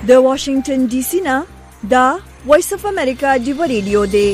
د واشنگټن ډي سي نه دا وایس اف امریکا دی ریډیو دی.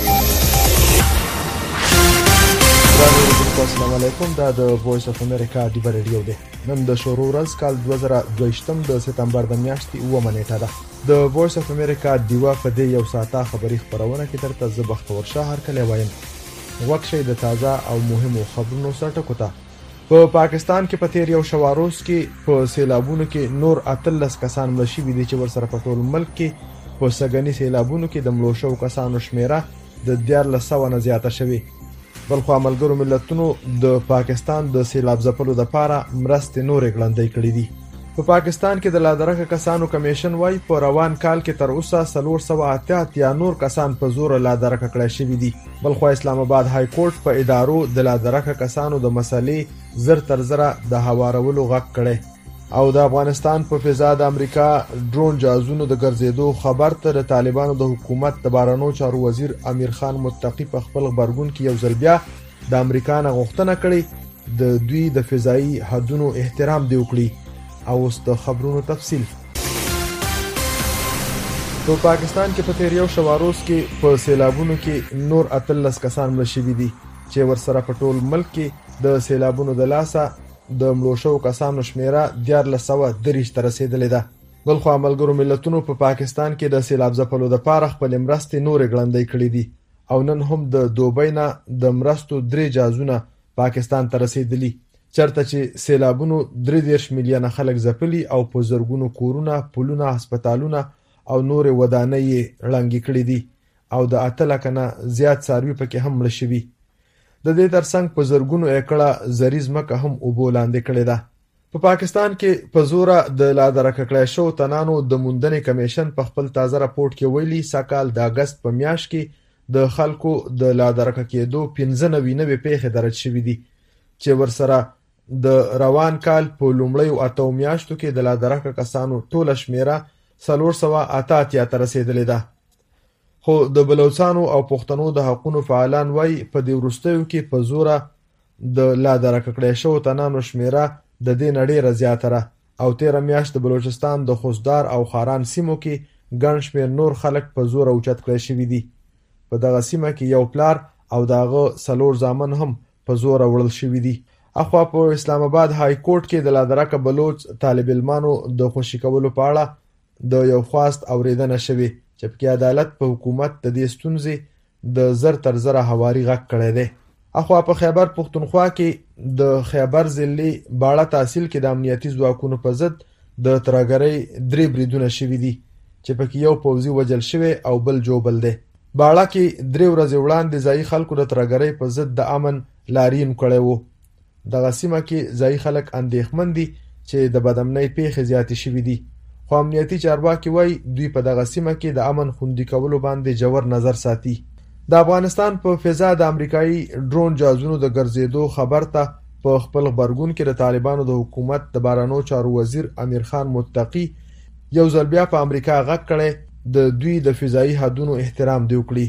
السلام علیکم. دا د وایس اف امریکا دی ریډیو دی. نن د شروع ورځ کال 2022 د سپتمبر د میاشتې 9 نیټه ده. د وایس اف امریکا دیوا په دې یو ساعته خبري خبرونه کې ترته زبخت ورشه هر کله وایم وکشي د تازه او مهمو خبرونو سرټکو ته. په پاکستان کې په تیر یو شواروز کې په سیلابونو کې نور 13 کسان مړ شوي دي چې ورسره په ټول ملک کې په سګنی سیلابونو کې د مړو شوو کسانو شمیره د 1400 نه زیاته شوې. بلخو ملګرو ملتونو د پاکستان د سیلاب ځپلو لپاره مرستې نورې ګړندۍ کړې دي. په پاکستان کې د لادرکه کسانو کمیشن وايي په روان کال کې تر اوسه 488 نور کسان په زور لادرکه کړای شوي دي. بلخو اسلام آباد های کورټ په ادارو د لادرکه کسانو د مسلې زر تر زره د هوارولو غږ کړي او د افغانستان په فضا د امریکا ډرون جهازونو د ګرځېدو خبر ته د طالبانو د حکومت د بهرنیو چارو وزیر امیر خان متقی په خپل خبرګون کې یو ځل بیا د امریکا نه غوښتنه کړې د دوی د فضایي حدونو احترام دی وکړي. او اوس د خبرونو تفصیل. په پاکستان کې په تیر یو شواروز کې په سیلابونو کې نور 13 کسان مړ شوي دي چې ورسره په ټول ملک کې د سیلابونو د لاسه د مړو شوو کسانو شمیره 1430 ته رسیدلې ده. بلخو ملګرو ملتونو په پاکستان کې د سیلاب ځپلو لپاره خپل مرستې نورې ګړندۍ کړې دي او نن هم د دوبۍ نه د مرستو 3 جهازونه پاکستان ته رسیدلي چرته چې سیلابونو 3 میلیونه خلک ځپلي او په زرګونو کورونه، پلونه، هسپتالونه او نورې ودانۍ ړنګې کړې دي او د 8 لک نه زیات څاروي پکې هم مړ شوي. د دې ترڅنګ په زرګونو ایکړه زریز مکه هم اوبو لاندې کړې ده. په پاکستان کې په زوره د لادرکه کړای شو تنانو د موندنې کمیشن په خپل تازه راپورټ کې ویلي سکهال د اگست په میاشت کې د خلکو د لادرکه کېدو 95 پیښې درج شوي دي چې ورسره د روان کال په لومړیو 8 میاشتو کې د لادرکه کسانو ټوله شمیره 488 ته رسیدلې ده. خو د بلوچستانو او پښتنو د حقوقو فعالان وایي په دې وروستیو کې په زوره د لادرکه کړای شو تنانو شمیره د دې نړۍ زیاتره او 13 میاشت د بلوچستان د خوزدار او خاران سیمو کې ګڼ شمیر نور خلک په زوره اوچت کړای شوي دي. په دغه سیمه کې یو پلار او دغه 4 زامن هم په زوره وړل شوي دي. اخوا په اسلام آباد های کورټ کې د لادرکه بلوچ طالب علمانو د خوشی کولو په اړه د یو خواست اوریدنه شوې چې په عدالت په حکومت د دې ستونزې د زر تر زره هواري غږ کړی دی. اخوا په خیبر پختونخوا کې د خیبر ضلع باړه تحصیل کې د امنیتي ځواکونو په ضد د ترهګرۍ 3 بریدونه شوي دي چې پکې یو پوځي وژل شوی او بل جوبل دی. باړه کې 3 ورځې وړاندې ځایي خلکو د ترهګرۍ په ضد د امن لارین کړی وو. دغه سیمه کې ځایي خلک اندېښمن دي چې د بدامنۍ پیښې زیاتې شوي دي. خو امنیتي چارواکي وایي دوی په دغه سیمه کې د امن خوندي کولو باندې جوړ نظر ساتي. د افغانستان په فضا د امریکایي ډرون جهازونو د ګرځېدو خبر ته په خپل خبرګون کې د طالبانو د حکومت د بهرنیو چارو وزیر امیر خان متقی یو ځل بیا په امریکا غږ کړی د دوی د فضایي حدونو احترام دی وکړي.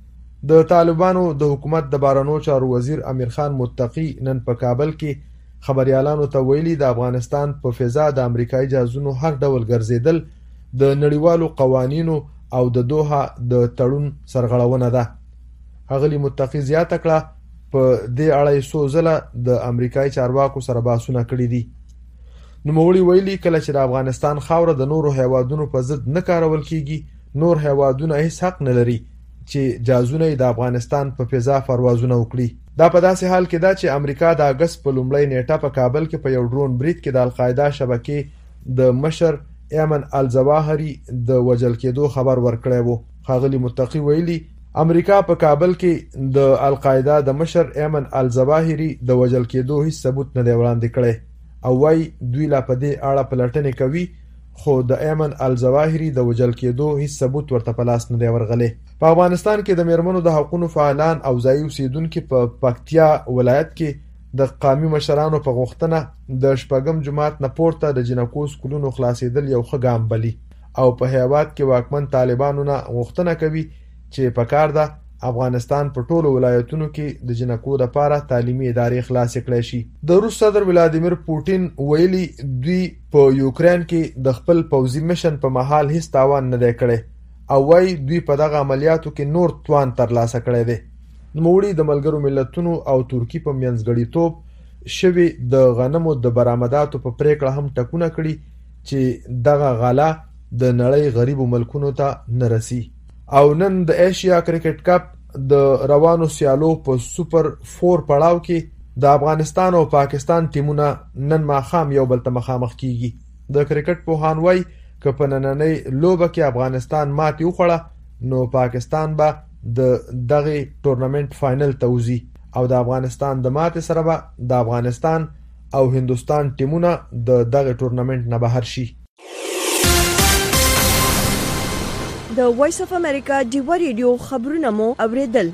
د طالبانو د حکومت د بهرنیو چارو وزیر امیر خان متقی نن په کابل کې خبريالانو ته ویلي د افغانستان په فضا د امریکایي جهازونو هر ډول ګرځیدل د نړیوالو قوانینو او د دوحه د تړون سرغړونه ده. اغلی متقی زیاته کړه په دې اړه څو ځله د امریکایي چارواکو سره بحثونه کړي دي. نوموړي ویلي کله چې د افغانستان خاوره د نورو هیوادونو په ضد نه کارول کیږي نور هیوادونه هیڅ حق نه لري چې جهازونه د افغانستان په فضا پروازونه وکړي. دا په داسې حال کې ده چې امریکا د اگست په لومړۍ نیټه په کابل کې په یو ډرون برید کې د القاعده شبکې د مشر ایمن الزواهری د وژل کېدو خبر ورکړی وو. ښاغلي متقی ویلي امریکا په کابل کې د القاعده د مشر ایمن الزواهری د وژل کېدو هیڅ ثبوت نه دی وړاندې کړی او وايي دوی لا په دې اړه پلټنې کوي خو د ایمن الزواهری د وژل کېدو هیڅ ثبوت ورته په لاس نه دی ورغلی. په افغانستان کې د میرمنو د حقوقو فعالان او ځایي اوسیدونکو په پکتیا ولایت کې د قومي مشرانو په غوښتنه د شپږم جماعت نه پورته د جنکو سکولونو خلاصېدل یو ښه ګام بلي او په هیواد کې واکمن طالبانو نه غوښتنه کوي چې په کار ده افغانستان په ټولو ولایتونو کې د جنکو لپاره تعلیمي ادارې خلاص کړي شي. د روس صدر ولادیمیر پوټین ویلي دوی په یوکرين کې د خپل پوځي مشن په محل هیڅ تاوان نه دی کړی او وايي دوی په دغه عملیاتو کې نور توان ترلاسه کړی دی. نوموړي د ملګرو ملتونو او ترکی په منځګړیتوب شوی د غنمو د برآمداتو په پریکړه هم ټکونه کړي چې دغه غله د نړۍ غریبو ملکونو ته نه رسي. او نن د ایشیا کرکټ کپ د روانو سیالو په سوپر 4 پړاو کې د افغانستان او پاکستان ټیمونه نن ماښام یو بل ته مخامخ کیږي. د کرکټ پوهان وایي که په نننۍ لوبه کې افغانستان ماتې وخوړه نو پاکستان به د دغه ټورنمنت فائنل ته وځي او د افغانستان د ماتې سره به د افغانستان او هندوستان ټیمونه د دغه ټورنمنت نه بهر شي. د وایس اف امریکا ډیوا ریډیو خبرونه مو اوریدل.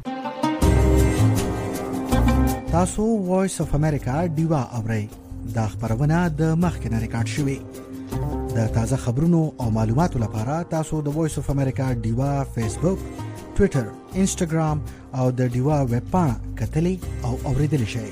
تاسو وایس اف امریکا ډیوا اورئ. دا خبرونه د مخکنه ریکارډ شوې. د تازه خبرونو او معلوماتو لپاره تاسو د وایس اف امریکا ډیوا فیسبوک، ټوئیټر، انسټاګرام او د ډیوا ویب پاڼه کتلی او اوریدلی شئ.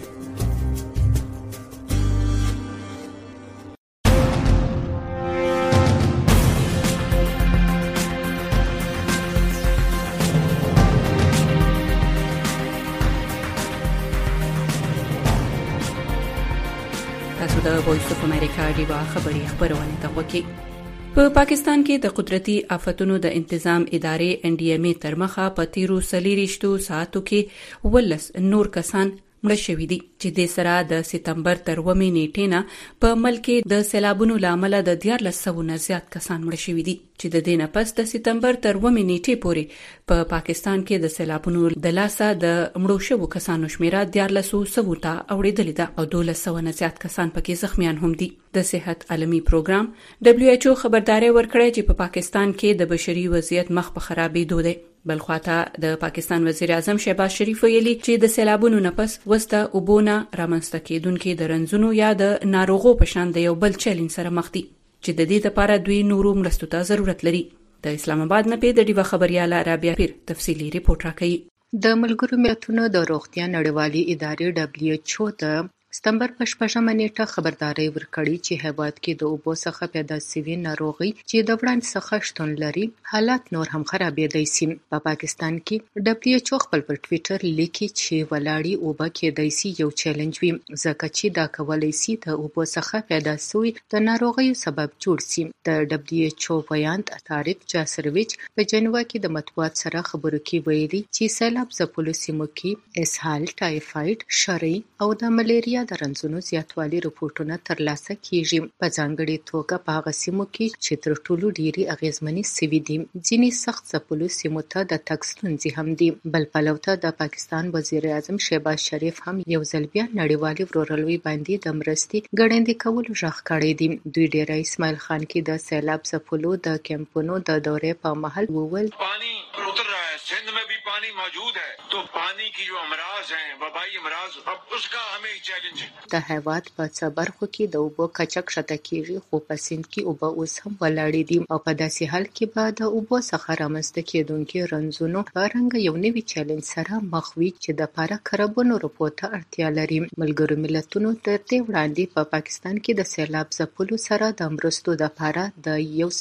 تاسو د وایس اف امریکا ډیوا خبري خبرونه ته وکی. په پاکستان کې د قدرتي آفتونو د انتظام ادارې NDMA تر مخه په تیرو 24 ساعتو کې 12 نور کسان مړه شوي دي چې د سره د سپتمبر تر 1 نیټې نه په ملک د سیلابونو لامل د 1400 نه زیات کسان مړه شوي دي چې د دینه پس د سپتمبر تر 1 نیټې پورې په پاکستان کې د سیلابونو د لاسه د مړو شوو کسانو شمیره 1400 ته اوریدلې ده او 1200 نه زیات کسان پکې زخمیان هم دي. د صحت عالمي پروګرام WHO خبرداري ورکړه چې په پاکستان کې د بشري وضعیت مخ په خرابېدو دی. بلخواته د پاکستان وزیر اعظم شهباز شریف ویلي چې د سیلابونو نه پس وسته اوبونه رامنځته کېدونکې د رنځونو یا د ناروغو په شان د یو بل چیلنج سره مخ دي چې د دې لپاره دوی نورو مرستو ته ضرورت لري. د اسلام آباد نه د ډیوا خبرياله رابعه پیر تفصیلی ریپورت راکړي. د ملګرو ملتونو د روغتیا نړیوالې ادارې WHO د ستمبر په 8 نیټه خبرداري ورکړې چې هیواد کې د اوبو څخه پیدا شوی ناروغي چې د وړاندې څخه شتون لري حالات نور هم خرابېدای شي. په پاکستان کې WHO خپل پر ټوئیټر لیکي چې ولاړی اوبه کېدای شي یو چیلنج وي ځکه چې دا کولای شي د اوبو څخه پیدا شوی د ناروغي سبب جوړ شي. د WHO ویاند طارق جاسرویچ په جنیوا کې د مطبوعات سره خبرو کې ویلي چې سیلاب ځپلو سیمو کې اسهال، ټایفاید، شری او د ملیریا د رنځونو زیاتوالی رپورټونه ترلاسه کیږي. په ځانګړي توګه په هغه سیمو کې چې تر ټولو ډېری اغیزمنې سوي دي. ځینې سخت ځپلو سیمو ته د تګ ستونزې هم دي. بل پلو ته د پاکستان وزیر اعظم شهباز شریف هم یو ځل بیا نړیوالې ورورولۍ باندې د مرستې ګړندي کولو ژغ کړی دی. دوی ډیره اسماعیل خان کې د سیلاب ځپلو د کیمپونو د دورې په مهال وویل پانی اتر رہا ہے، سندھ میں بھی پانی موجود ہے، تو پانی کی جو امراض ہیں وبائی امراض اب اس کا ہمیں چیلنج ہے. د هیواد په څه برخو کې د اوبو کچه کښته کیږي خو په سیند کې اوبه اوس هم ولاړې دي او په داسې حال کې به د اوبو څخه رامنځته کېدونکي رنځونو په رنګه یو نوي چیلنج سره مخ وي چې د پاره کاربونو رپورټ ته اړتیا لري. ملګرو ملتونو تر دې وړاندې په پاکستان کې د سیلاب ځپلو سره د مرستو د پاره د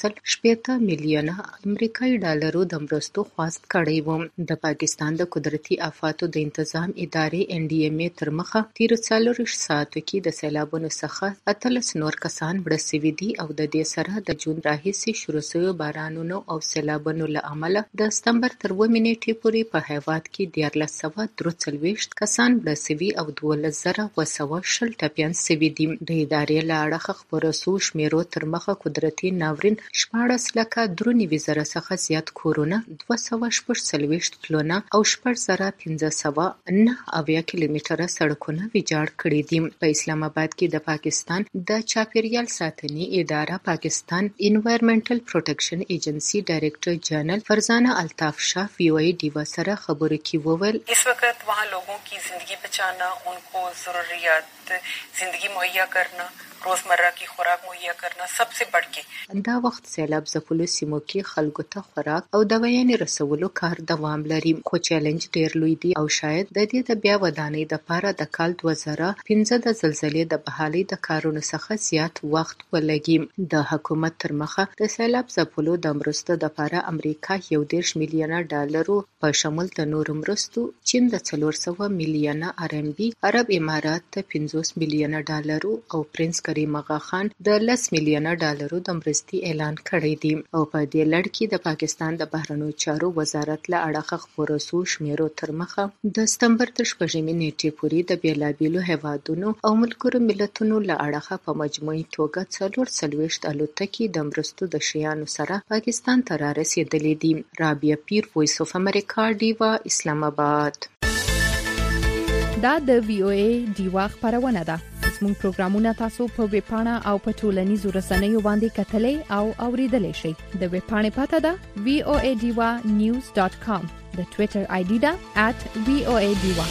1.8 میلیونه امریکایي ډالرو د مرستو خواست کړی و. د پاکستان د قدرتي آفاتو د انتظام ادارې NDMA تر مخه تیر 40 ساعتو کې د سیلابونو څخه 18 نور کسان مړه شوي دي او د دې سره د جون راهیسې شروع شویو بارانونو او سیلابونو له امله د سپتمبر تر 1 نیټې پورې په هیواد کې 1443 کسان مړه شوي او 12220 ټپیان شوي دي. د ادارې له اړخه خپرو شویو شمیرو تر مخه قدرتي ناورین 14,93,000 څخه زیات کورونه، 246 پلونه او 4,509 کیلومتره سړکونه ویجاړ کړي دي. په اسلام آباد کې د پاکستان د چاپیریال ساتنې اداره پاکستان انوائرمنټل پروټیکشن ایجنسی ڈائریکٹر جنرل فرزانہ الطاف شاہ VOA ډیوا سره خبرو کې وویل اس وقت وہاں لوگوں کی زندگی بچانا، ان کو ضروریات زندگی مہیا کرنا रोजमर्रा की खुराक मुहैया करना सबसे बढ़ के دا وخت سیلاب ځپلو سیمو کې خلکو ته خوراک او دوايانې رسولو کار دوام لري، خو چیلنج ډیر لوی دی او شاید د دې د بیا ودانۍ لپاره د کال 2015 د زلزلې د بحالۍ د کارونو څخه زیات وخت ولګي. د حکومت تر مخه د سیلاب ځپلو د مرستو لپاره امریکا $10 میلیونه په شمول د نورو مرستو، چین د 400 میلیونه RMB، عرب امارات د $50 میلیونه او پرنس کریم اغا خان د $10 میلیونه د مرستې اعلان کړی دی. او په دې لړ کې د پاکستان د بهرنیو چارو وزارت له اړخه خپور شو شمیرو تر مخه د سپتمبر تر 6 نیټې پورې د بیلابیلو هیوادونو او ملګرو ملتونو له اړخه په مجموعي توګه 44 الوتکې د مرستو د شیانو سره پاکستان ته رارسېدلې دي. رابعه پیر، وایس اف امریکا، ډیوا، اسلام آباد. دا د VOA ډیوا خبرونه ده. زموږ پروګرامونه تاسو په ویب پاڼه او په ټولنیزو رسنیو باندې کتلای او اوریدلای شئ. د ویب پاڼې پته ده voadiwa.news.com. د ټوئیټر آی ډي ده @voadiwa.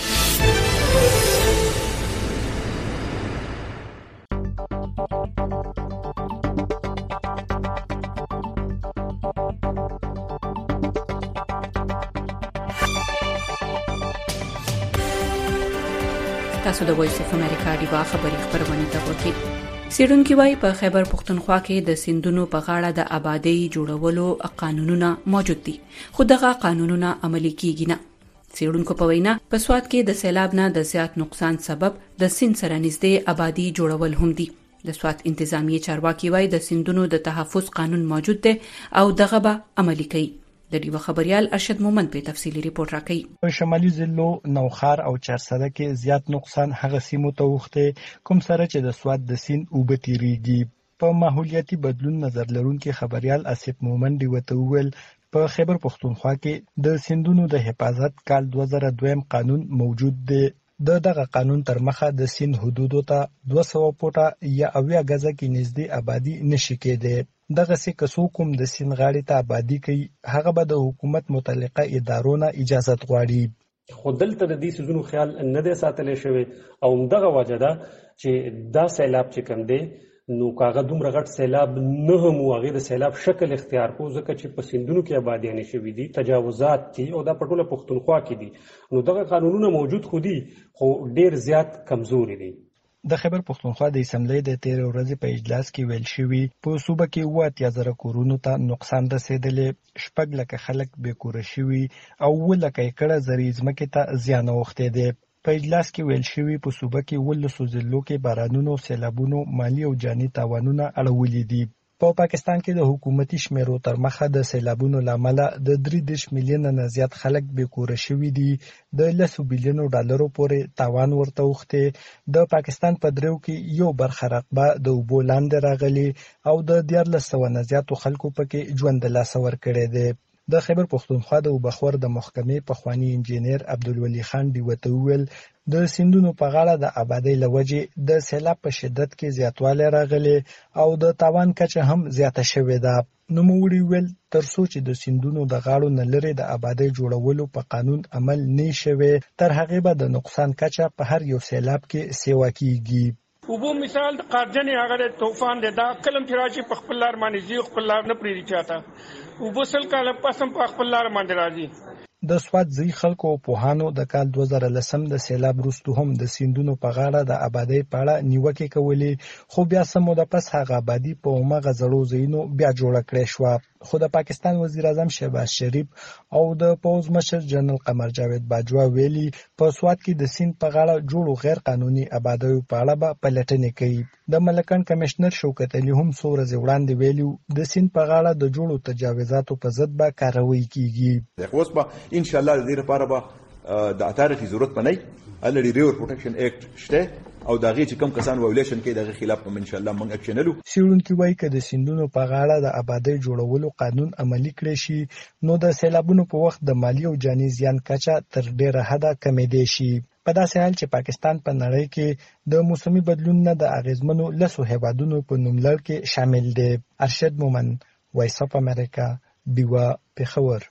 تاسو د وایس اف امریکا ډیوا خبري خبرونه ته وکی. سیډونکو وايي په خیبر پختونخوا کې د سیندونو په غاړه د آبادی جوړولو قانونونه موجود دي، خو دغه قانونونه عملي کیږي نه. سیډونکو په وینا په سواد کې د سیلاب نه د زیات نقصان سبب د سیند سره نږدې آبادی جوړول هم دي. د سواد انتظامی چارواکي وايي د سیندونو د تحفظ قانون موجود دی او دغه به عملي کوي. د ډیوا خبريال ارشد مومند په تفصیلی ریپورت راکړي. په شمالي ضلعو نوخار او چارسده کې زیات نقصان هغه سیمو ته وخته کوم سره چې د سواد د سیند اوبه تیریږي. په ماحولیاتي بدلون نظر لرونکي خبريال ارشد مومند وته ویل په خیبر پختونخوا کې د سیندونو د حفاظت کال 2002 قانون موجود دی. دغه قانون تر مخه د سیند حدودو ته 200 فوټه یا 80 غزه کې نږدې آبادی نشي کېده. دغه څه کسو کوم د سیند غاړې ته آبادی کوي هغه به د حکومت متعلقه ادارو نه اجازه غواړي. خو دلته د دې سيزونو خیال نه دی ساتل شوی او دغه وجه ده چې دا سیلاب چې کوم دی نو کاغه دومره غټ سیلاب نه هم واغې د سیلاب شکل اختیار کو ځکه چې په سیندونو کې آبادیانې شوې دي، تجاوزات دي او دا په ټوله پښتونخوا کې دي. نو دغه قانونونه موجود خو دي خو ډیر زیات کمزوري دي. د خیبر پختونخوا د اسمبلی د 13 ورځې په اجلاس کې ویل شوی په صوبه کې 80,000 کورونو ته نقصان رسیدلې، 6 لک خلک بې کوره شوي او 1 لک ایکړه زرعي ځمکې ته زیان اوښتی دی. په اجلاس کې ویل شوی په صوبه کې 11 ضلعو کې بارانونو، سیلابونو، مالی او جاني تاوانونه اړولي دي. په پاکستان کې د حکومتي شمیرو تر مخه د سیلابونو لامل د 3 میلیون نه زیات خلک بې کوره شوي دي. د $10 بلین پورې تاوان ورته وخته. د پاکستان په دریو کې یو برخه رقبه د اوبو لاندې راغلي او د 1400 نه زیاتو خلکو پکې ژوند له لاس ورکړي دي. د خیبر پختونخوا د وبخور د محکمې پخوانی انجینر عبدالولي خان دی وته ویل د سیندونو په غاړه د آبادی لوجې د سیلاب په شدت کې زیاتوالی راغلی او د تاوان کچه هم زیاته شوې ده. نوموړي ویل تر څو چې د سیندونو د غاړو نه لرې د آبادی جوړولو په قانون عمل نه شوی تر هغې به د نقصان کچه په هر یو سیلاب کې سیوا کیږي. اوبو مثال د قارجن هغه طوفان دی، دا کلم چې راشي په خپل لار باندې ځي، خپل لار نه پریږدي چاته. اوبو سل کاله پسم په خپل لار باندې راځي. د سواد ځای خلکو او پوهانو د کال 2010 د سیلاب وروسته هم د سیندونو په غاړه د آبادی په اړه نیوکې کولې، خو بیا څه موده پس هغه آبادی په هماغه زړو ځایونو بیا جوړه کړې شوه. خو د پاکستان وزیر اعظم شهباز شریف او د پوځ مشر جنرال قمر جاوید باجوا ویلي په سواد کې د سیند په غاړه جوړو غیر قانوني آبادیو په اړه به پلټنې کوي. د ملکن کمشنر شوکت علي هم څو ورځې وړاندې ویلي د سیند په غاړه د جوړو تجاوزاتو په ضد به کاروي کیږي. اوس به ان شاء الله د دې لپاره به د اتارټي ضرورت پنه الریډي ریور پروټیکشن اکټ شته او دا غي چې کوم کسان وایلیشن کوي دغه خلاف هم ان شاء الله موږ اکشن لرو. سیړونکو وایي چې د سیندونو په غاړه د آبادی جوړولو قانون عملی کړي شي نو د سیلابونو په وخت د مالی او جاني زیان کچه تر ډیره حده کمېدای شي. په داسې حال چې پاکستان په نړۍ کې د موسمي بدلون نه د اغیزمنو لسو هیوادونو په نوملړ کې شامل دی. ارشد مومند، وایس اف امریکا، ډیوا، پېښور.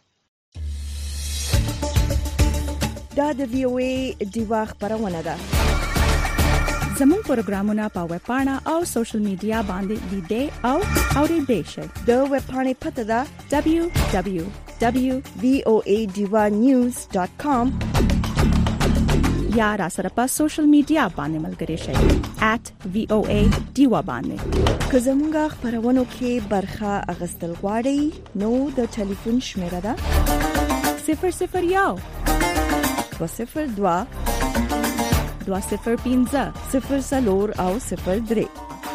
دا د VOA ډیوا خبرونه ده. زموږ پروګرامونه په ویب پاڼه او سوشل میډیا باندې لیدئ او اورېدئ شئ. د ویب پاڼې پته ده www.voadivanews.com یا را سره په سوشل میډیا باندې ملګري شئ @VOA Diva باندې. که زموږ خبرونو کې برخه اخیستل غواړئ نو د ټلیفون شمیره ده 001 202 205 04 او 03.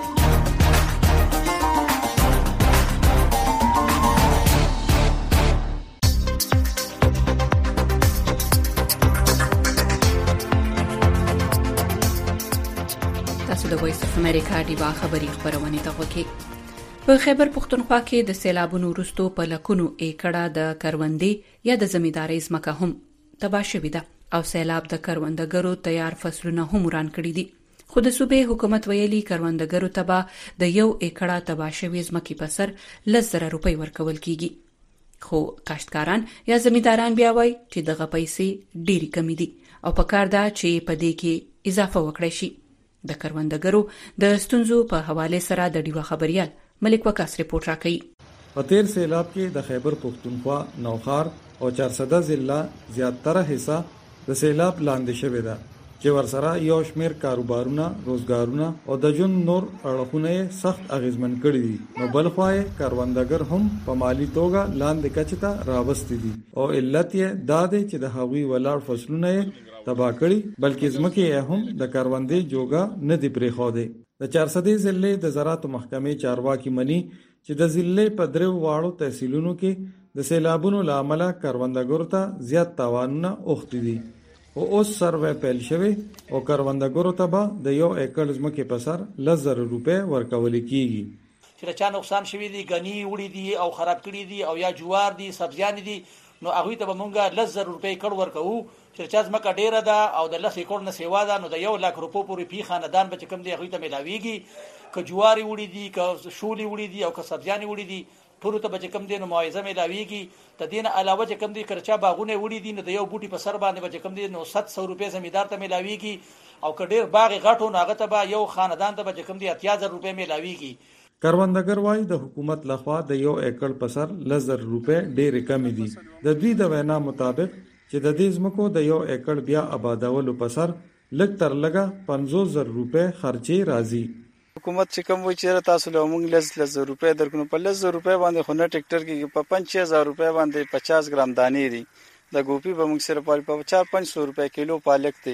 تاسو د وایس اف امریکا ډیوا خبری خبرونه ته وکړئ. په خیبر پختونخوا کې د سیلابونو وروسته په لکونو ایکړه د کروندې یا د زمیندارۍ ځمکه هم تباه شوې ده او سیلاب د کروندګرو تیار فصلونه هم وران کړي دي. خو د صوبې حکومت ویلي کروندګرو ته به د 1 ایکړه تباه شوې ځمکې په سر 1,000 روپۍ ورکول کیږي. خو کاشتکاران یا زمینداران بیا وایي چې دغه پیسې ډېری کمی دي او په کار ده چې په دې کې اضافه وکړي شي. د کروندګرو د ستونزو په حواله سره د ډیوا خبريال ملک وکاس ریپورت راکړي. په تیر سیلاب کې د خیبر پختونخوا، نوخار او 400 ضلع زیاتره حصہ د سیلاب لاندې شوی ده چې ورسره یو شمیر کاروبارونه، روزګارونه او د جون نور اړخونه سخت اغیزمن کړي دي. نو بلخوا کروندګر هم په مالی توګه لاندې کچته راوستي دي او علت یې دا دی چې د هغوی ولاړ فصلونه تباہ کړي بلکې ځمکې هم د کروندې جوګه نه دی پرې خو دی. د 400 ضلع د زراعت محکمې چارواکي مني چې د ضلع په درو واړو تحصیلونو کې د سیلابونو لامل کروندګرو ته زیات تاوانونه اوختي دي او اوس سروې پیل شوی او کروندګرو ته به د 1 ایکړ ځمکې په سر 1,000 روپۍ ورکول کیږي. چې چا نقصان شوی دي، غنی وړي دي او خراب کړي دي او یا جوار دي، سبزیان دي، نو هغه ته به مونږه 1,000 روپۍ کړ ورکو. چې چا ځمکه ډیره ده او د 1 ایکړ نه سیوا ده نو د 1 لک روپو پورې پی خاندان به کم دی هغه ته ملاويږي. که جواری وړي دي، که شولي وړي دي او که سبزیان وړي دي ټول ته به کم دی نو معاوضه ملاويږي. د دین علاوه چې کم دی کرچا باغونه وړي دي نو د یو بوټي په سر باندې به کم دی نو 700 روپۍ زمیندار ته ملاويږي او که ډیر باغ غټو نو هغه ته به یو خاندان ته به کم دی 8000 روپۍ ملاويږي. کروندګر وايي د حکومت لخوا د 1 ایکړ په سر 1,000 روپۍ ډېر کم دي. د دوی د وینا مطابق چې د دې ځمکو د 1 ایکړ بیا آبادولو په سر لږ تر لږه 50,000 روپۍ خرچې راځي. حکومت چې کوم وایي چې تاسو له موږ 1,000 روپۍ درکو په 1,000 روپۍ باندې خو نه ټریکټر کې په 5,000 روپۍ باندې 50 ګرام دانې دي. د ګوپی به موږ سره په 4-500 روپۍ کیلو پالک دي.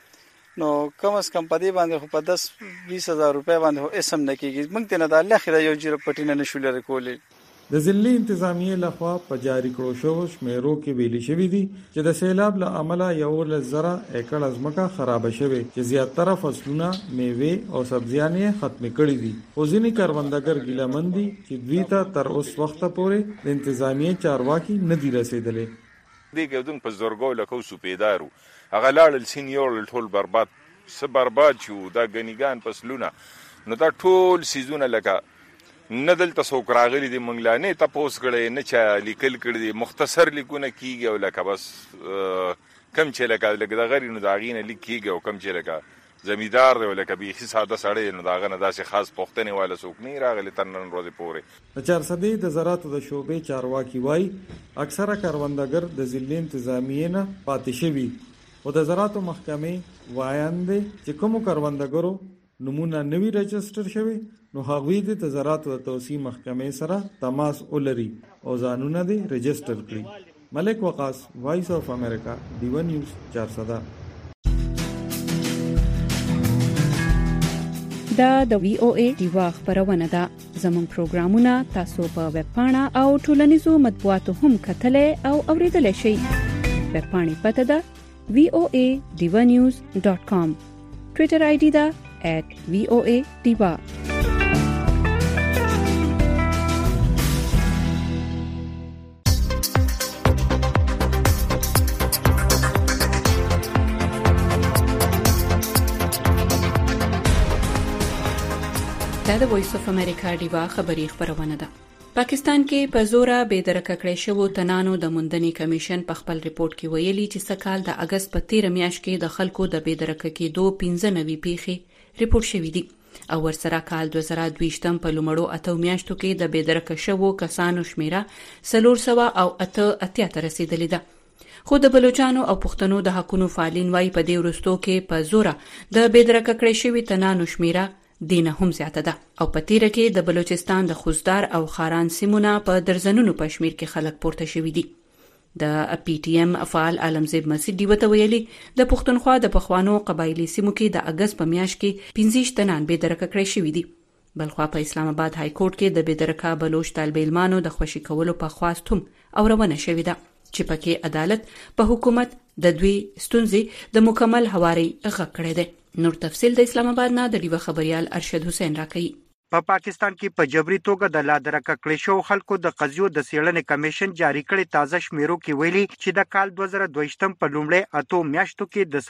نو کم از کم په دې باندې خو په 10-20,000 روپۍ باندې هو اسم نه کیږي. موږ ته نه د الله خیره یو جره پټینه نشو لري کولې. د ضلعي انتظامیه لخوا په جاری کړو شو شمیرو کې ویلي شوی دي چې د سیلاب له امله 1,000 ایکړ ځمکه خراب شوه چې زیاتره فصلونه، میوه او سبزیان ختم کړي دي. او ځینې کروندګر ګیلمن دي چې دوی ته تر اوس وخت پورې د انتظامیه چارواکي نه دی رسیدلې. دې ګودن په زورګو لکو سو پیدارو هغه لاړل سینیور ټول برباد شو دا غنیګان فصلونه نو دا ټول سيزونه لکه نه دلته څوک راغلي دي منګلانه تاسو کړي نه چا لیکل کړي دي مختصر لیکونه کیږي او لکه بس کم چې لکه د غری نو داغینه لیکيږي او کم چې لکه زمیدار دی لکه به ساده سړی نو داغه نه داسې خاص پښتنه والا څوک نه راغلي تنن ورځې پورې. د 400 د زراعت د شوبې چارواکي وای اکثره کروندګر د ضلع انتظامیه نه پاتې شوی او د زراعت محکمې وایاندې چې کوم کروندګرو نمونه نوی رجستر شوی نو هغوی د زراعت او توسيع محکمې سره تماس ولري او ځانونه دې رجستر کړي. ملک وقاص، وایس اف امریکا، ډیوا نیوز 400. دا د VOA ډیوا خبرونه ده. زموږ پروګرامونه تاسو په ویب پاڼه او ټولنیزو مطبوعاتو هم کتلای او اوریدلای شئ. ویب پاڼې پته ده voadivanews.com. ټوئیټر آی ډي ده @voadiva. دا د وایس اف امریکا ډیوا خبری خبرونه ده. پاکستان کې په زوره بې درکه کړې شوو تنانو د موندنې کمیشن په خپل ریپورت کې ویلي چې سکهال د اگست په 13 میاشت کې د خلکو د بې درکه کېدو 15 پیښې ریپورت شوی دی او ورسره کال 2022 په لومړو 8 میاشتو کې د بېدرکه شوو کسانو شمیره 488 ته رسیدلې ده. خو د بلوچستان او پښتنو د حقونو فعالین وايي په دې وروستو کې په زوره د بېدرکه کړې شوی تنانو شمیره دینه هم زیاته ده او په تیره کې د بلوچستان د خوزدار او خاران سیمونه په درزنونو په شمیر کې خلک پورته شوي دي. د پی ټی ایم فعال عالمزیب مسعود دیوته ویلي د پښتونخوا د پخوانو قبایلی سیمو کې د اگست په میاشت کې 15 تنان بېدرکه کړې شوي دي. بلخوا په اسلام آباد های کورټ کې د بېدرکه بلوچ طالب علمانو د خوشي کولو په خواست هم اورونه شوې ده چې پکې عدالت په حکومت د دوی ستونزې د مکمل هواري غږ کړی دی. نور تفصیل د اسلام آباد نه د ډیوه خبريال ارشد حسین راکړي. په پاکستان کې په جبري توګه د لادرکه کړې شو خلکو د قضیو د څېړنې کمیشن جاری کړي تازه شمیرو کې ویلي چې د کال 2022 په لومړۍ 8 میاشتو کې د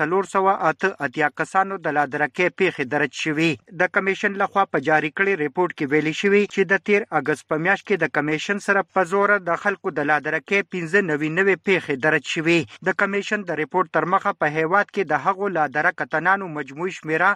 488 کسانو د لادرکه پیښې درج شوې. د کمیشن لخوا په جاری کړي ریپورت کې ویلي شوی چې د 13 اگست په میاشت کې د کمیشن سره په زور د خلکو د لادرکه 95 پیښې درج شوې. د کمیشن د ریپورت تر مخه په هیواد کې د هغو لادرکه تنانو مجموعي شمیره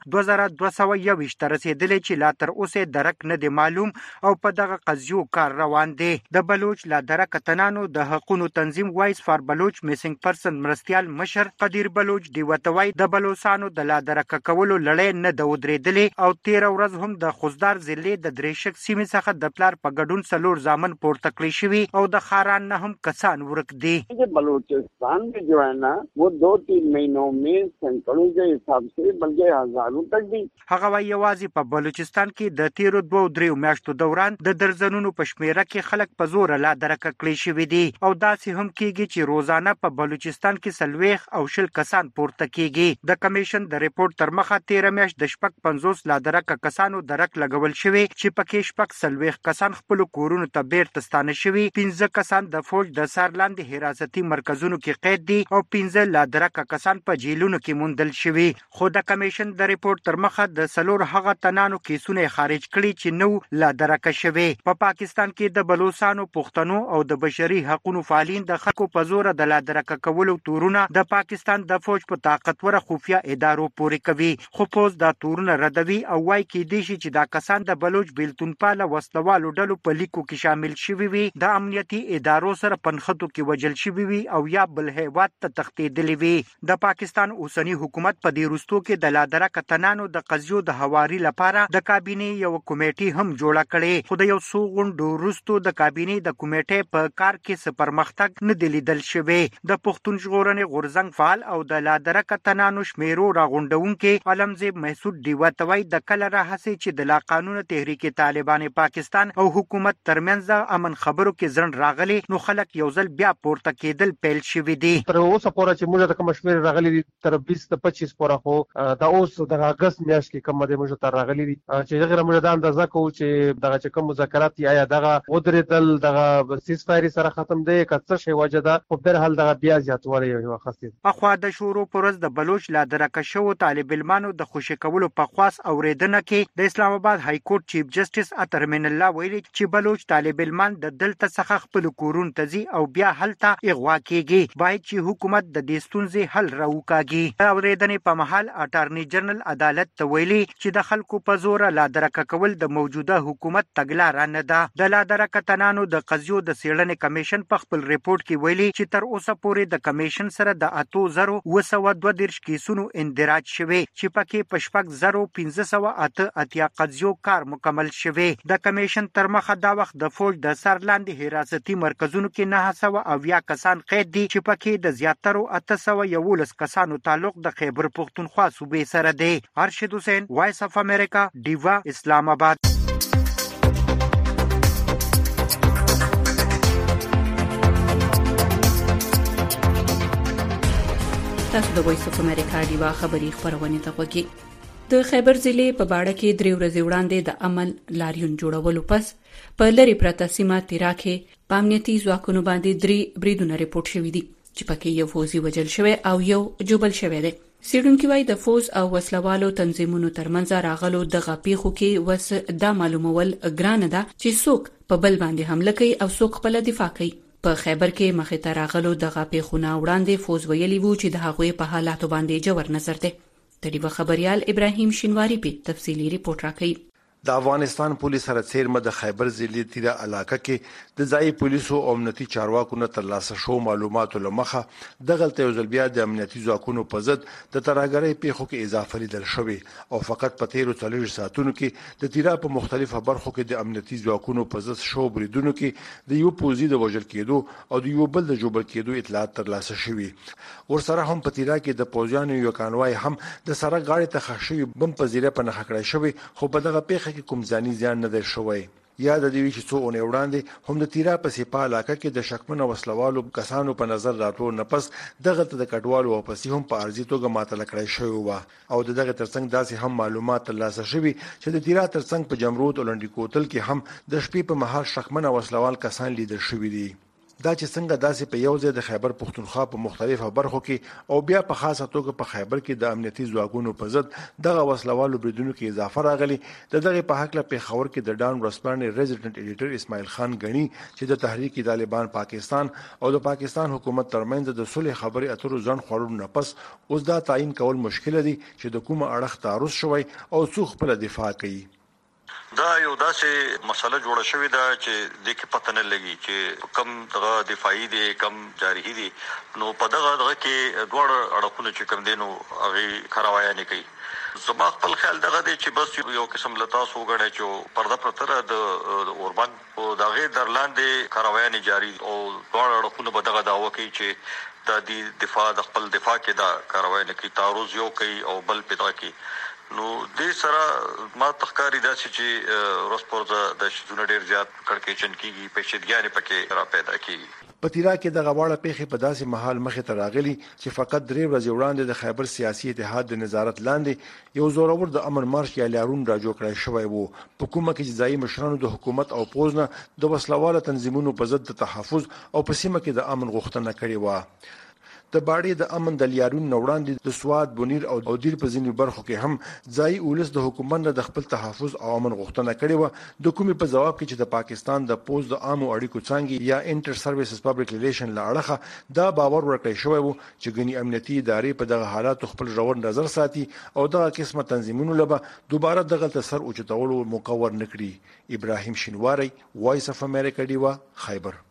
2221 ته رسیدلې چې لا تر اوسه درک نه دی معلوم او په دغه قضیو کار روان دی. د بلوچ لادرکه تنانو د حقوقو تنظیم وایس فار بلوچ میسنګ پرسن مرستيال مشر قدیر بلوچ دی وتوي د بلوچستانو د لادرکه کولو لړۍ نه د ودرېدلې او 13 ورځ هم د خوزدار ضلع د درېشک سیمې څخه د پلار په ګډون سلور ځامن پورته کړی شوی او د خاران نه هم کسان ورک دي. بلوچستان में जो है ना वो 2-3 महीनों में सैकड़ों के हिसाब से बल्कि हजारों तक भी. هغه وايي یوازې په بلوچستان کې د 2-3 میاشتو دوران د درزنونو په شمیره کې خلک په زور لادرکه کړی شوی دي او داسې هم کېږي چې روزانه په بلوچستان کې 40 او 10 کسان پورته کېږي. د کمیشن د ریپورت تر مخه 13 میاشت د 50 لادرکه کسانو درک لګول شوی چې پکې 40 کسان خپل کورونو ته بیرته ستانه شوی، 15 کسان د فوج د سارلاندې حراستي مرکزونو کې قید دي او 15 لادرکه کسان په جیلونو کې موندل شوی. خو د کمیشن د ریپورت تر مخه د سلور هغه تنانو کیسونه خارج کړي چې نو لادرکه شوی. په پاکستان کې د بلوچستانو پښتنو او د بشري حقوقو فعالین د خلکو په زور د لادرکه کولو تورونه د پاکستان د فوج په طاقتوره خفیه ادارو پورې کوي. خو پوز دا تورونه ردوي او وايي کې دي چې دا کسان د بلوچ بیلتونپاله وسلوالو ډلو په لیکو کې شامل شوي وي، د امنیتي ادارو سره پنخته کې وجل شوي وي او یا بل هیواد ته تښتېدلي وي. د پاکستان اوسنی حکومت په دې وروستو کې د لادرکه تنانو د قضیو د هواري لپاره د کابینې یو کمیټه هم جوړه کړې. خو د یو څو غونډو وروسته د کابینې د کمیټې په کار کې څه پرمختګ نه دی لیدل شوی. د پښتون ژغورنې غورځنګ فعال او د لادرکه تنانو شمیرو راغونډونکو عالمزیب مسعود دیوتوي د کله راهسي چې د لا قانون تحریک طالبان پاکستان او حکومت ترمنځ امن خبرو کې ځند راغلي نو خلک یو ځل بیا پورته کېدل پیل شوی دي. تر اوسه پورې چې موږ د کوم شمیر راغلي تر 20-25 پورې خو د اوس د اگست میاشت کې کوم د موږ تر راغلي دي چې دغه موږ د اندازه کوو چې دغه کوم مذاکرات یا دغه ودرېدل دغه سیس فایر سره ختم دی کڅ شی وجدا په بهر حال دغه بیا زیاتوالی یو خاصیت. اخوا د شورو پرز د بلوچ لادرکه شو طالب علمانو د خوشی کولو په خواص اوریدنه کې د اسلام آباد های کورټ چیف جسټس اترمن الله ویلي چې بلوچ طالب علمان د دلته څخه خپل کورون تزي او بیا هلته اغوا کیږي. باید چې حکومت د دې ستونزې حل راوکاږي. اوریدنې په محل اټارنی جنرال عدالت ته ویلي چې د خلکو په زور لادرکه کول د موجوده حکومت تګلاره نه ده. د لادرکه تنانو د قضیو د څېړنې کمیشن په خپل ریپورت کې ویلي چې تر اوسه پورې د کمیشن سره د 8232 کیسونو اندراج شوی چې پکې په 1588 قضیو کار مکمل شوی. د کمیشن تر مخه دا وخت د فوج د سرلاندې حراستي مرکزونو کې 900 کسان قید دي چې پکې د زیاترو 811 کسانو تعلق د خیبر پختونخوا صوبې سره دی. ارشد حسین، وایس اف امریکا، ډیوا، اسلام آباد. تاسو د وایس اف امریکا ډیوا خبری خبرونه ته وګورئ. د خیبر ضلع په باړه کې 3 ورځې وړاندې د عمل لاریون جوړولو پس په لری پرته سیمه تیراکه په امنیتي ځواکونو باندې 3 بریدونه ریپورت شوې دي چې پکې یو فوزي وجل شوی او یو جوبل شوی دی. سیډونکو وايي د فوز او وسلوالو تنظیمونو ترمنځ راغلو د غپیخو کې وس دا معلومول ګران ده چې څوک په بل باندې حمله کوي او څوک په دفاع کوي. په خیبر کې مخې ته راغلو د غپیخونه وړاندې فوز ویلي وو چې د هغوی په حالاتو باندې جوړ نظر دی. د ډیوه خبريال ابراهیم شینواری په تفصیلی ریپورت راکړي. د افغانستان پولیس سره څیرمه د خیبر ضلع تیره علاقه کې د ځای پولیسو او امنیتي چارواکو نه ترلاسه شو معلوماتو لمخه د غلطي او ځلبیا د امنیتي ځواکونو په ضد د ترهګرۍ پیښو کې اضافه لیدل شوې او فقط په 13 ساعتونو کې د تیره په مختلفو برخو کې د امنیتي ځواکونو په ضد شو بریدونو کې د یو پوزي د وژل کېدو او د یو بل د جوړ کېدو اطلاعات ترلاسه شوې. ورسره هم په تیره کې د پوزیانو یو کانوای هم د سره غاړې ته خښوي بم په زیره په نخ کړی شوی خو په دغه پیښه کې کوم ځاني زیان نه دی شوی. یا د دې چې څو اونۍ وړاندې هم د تیرا په سیپا علاقه کې د شکمن وسلوالو کسانو په نظر راتلو نه پس دغه د کډوالو او پسې هم په ارزي توګه ماته لکړای شوی و او دغه ترڅنګ داسې هم معلومات ترلاسه شوي چې د تیرا ترڅنګ په جمرود اولنډي کوتل کې هم د شپې په مهال شکمن وسلوال کسان لیدل شوي دي. دا چې څنګه داسې په یو ځای د خیبر پښتونخوا په مختلفو برخو کې او بیا په خاصه توګه په خیبر کې د امنیتي ځواکونو په ضد دغه وسلوالو بریدونو کې اضافه راغلي دغه په حق له پیښور کې د ډاون ورسپانې ریزیډنټ ایډیټر اسماعیل خان غنی چې د تحریک طالبان پاکستان او د پاکستان حکومت ترمنځ د صلح خبري اترو ځن خورو نه پس اوس دا تعیین کول مشکل دي چې د کومه اړخ تعرض شوی او څو خپل دفاع کوي. دا یو داسې مسله جوړه شوې ده چې د کې پته نه لګي چې کم دغه دفاعي دي کم جارحي دي نو په دغه کې دوړ اړخونه چې کم دینو هغه کاروایی نه کوي. زما خپل خیال دغه دی چې بس یو قسم لتا سوګړی چې پرده پرتره د اوربان او دغه درلاندې کاروایی نه جاری او دوړ اړخونه به دغه داوا کوي چې د دفاع د خپل دفاع کې دا کاروایی نه کوي تعرض یو کوي او بل پیدا کوي. نو د سره ما تخکاری داسې چې روسپورزه د شذونه ډیر زیات کړکېچن کیږي پېښېدګانې پکې را پیدا کیږي. په تیرا کې د غواړه پیښې په داسې محل مخې ته راغلي چې فقط 3 ورځې وړاندې د خیبر سیاسي اتحاد د نظارت لاندې یو زورور د امن مارش یا لارون را جوړ کړی شوی وو په کومه کې چې ځایي مشرانو د حکومت او پوزنه د وسلواله تنظیمونو په ضد د تحفظ او په سیمه کې د امن غوښتنه کړې و. د باړې د امن د لیارون وړاندې د سواد بونیر او دیر په ځینو برخو کې هم ځای اولس د حکومت د خپل تحفظ او امن غوښتنه کړې و د کومې په جواب کې چې د پاکستان د پوز د عامو اړیکو څنګه یا انټر سرویسز پبلک ریلیشن لاړه دا باور ورکړی شوی وو چې غني امنیتي ادارې په دغه حالات خپل ژور نظر ساتي او دغه قسمه تنظیمونو لپاره دوباره دغه سر اوچتولو مقور نکړي. ابراهیم شینواری وایس اف امریکا دیوا خیبر.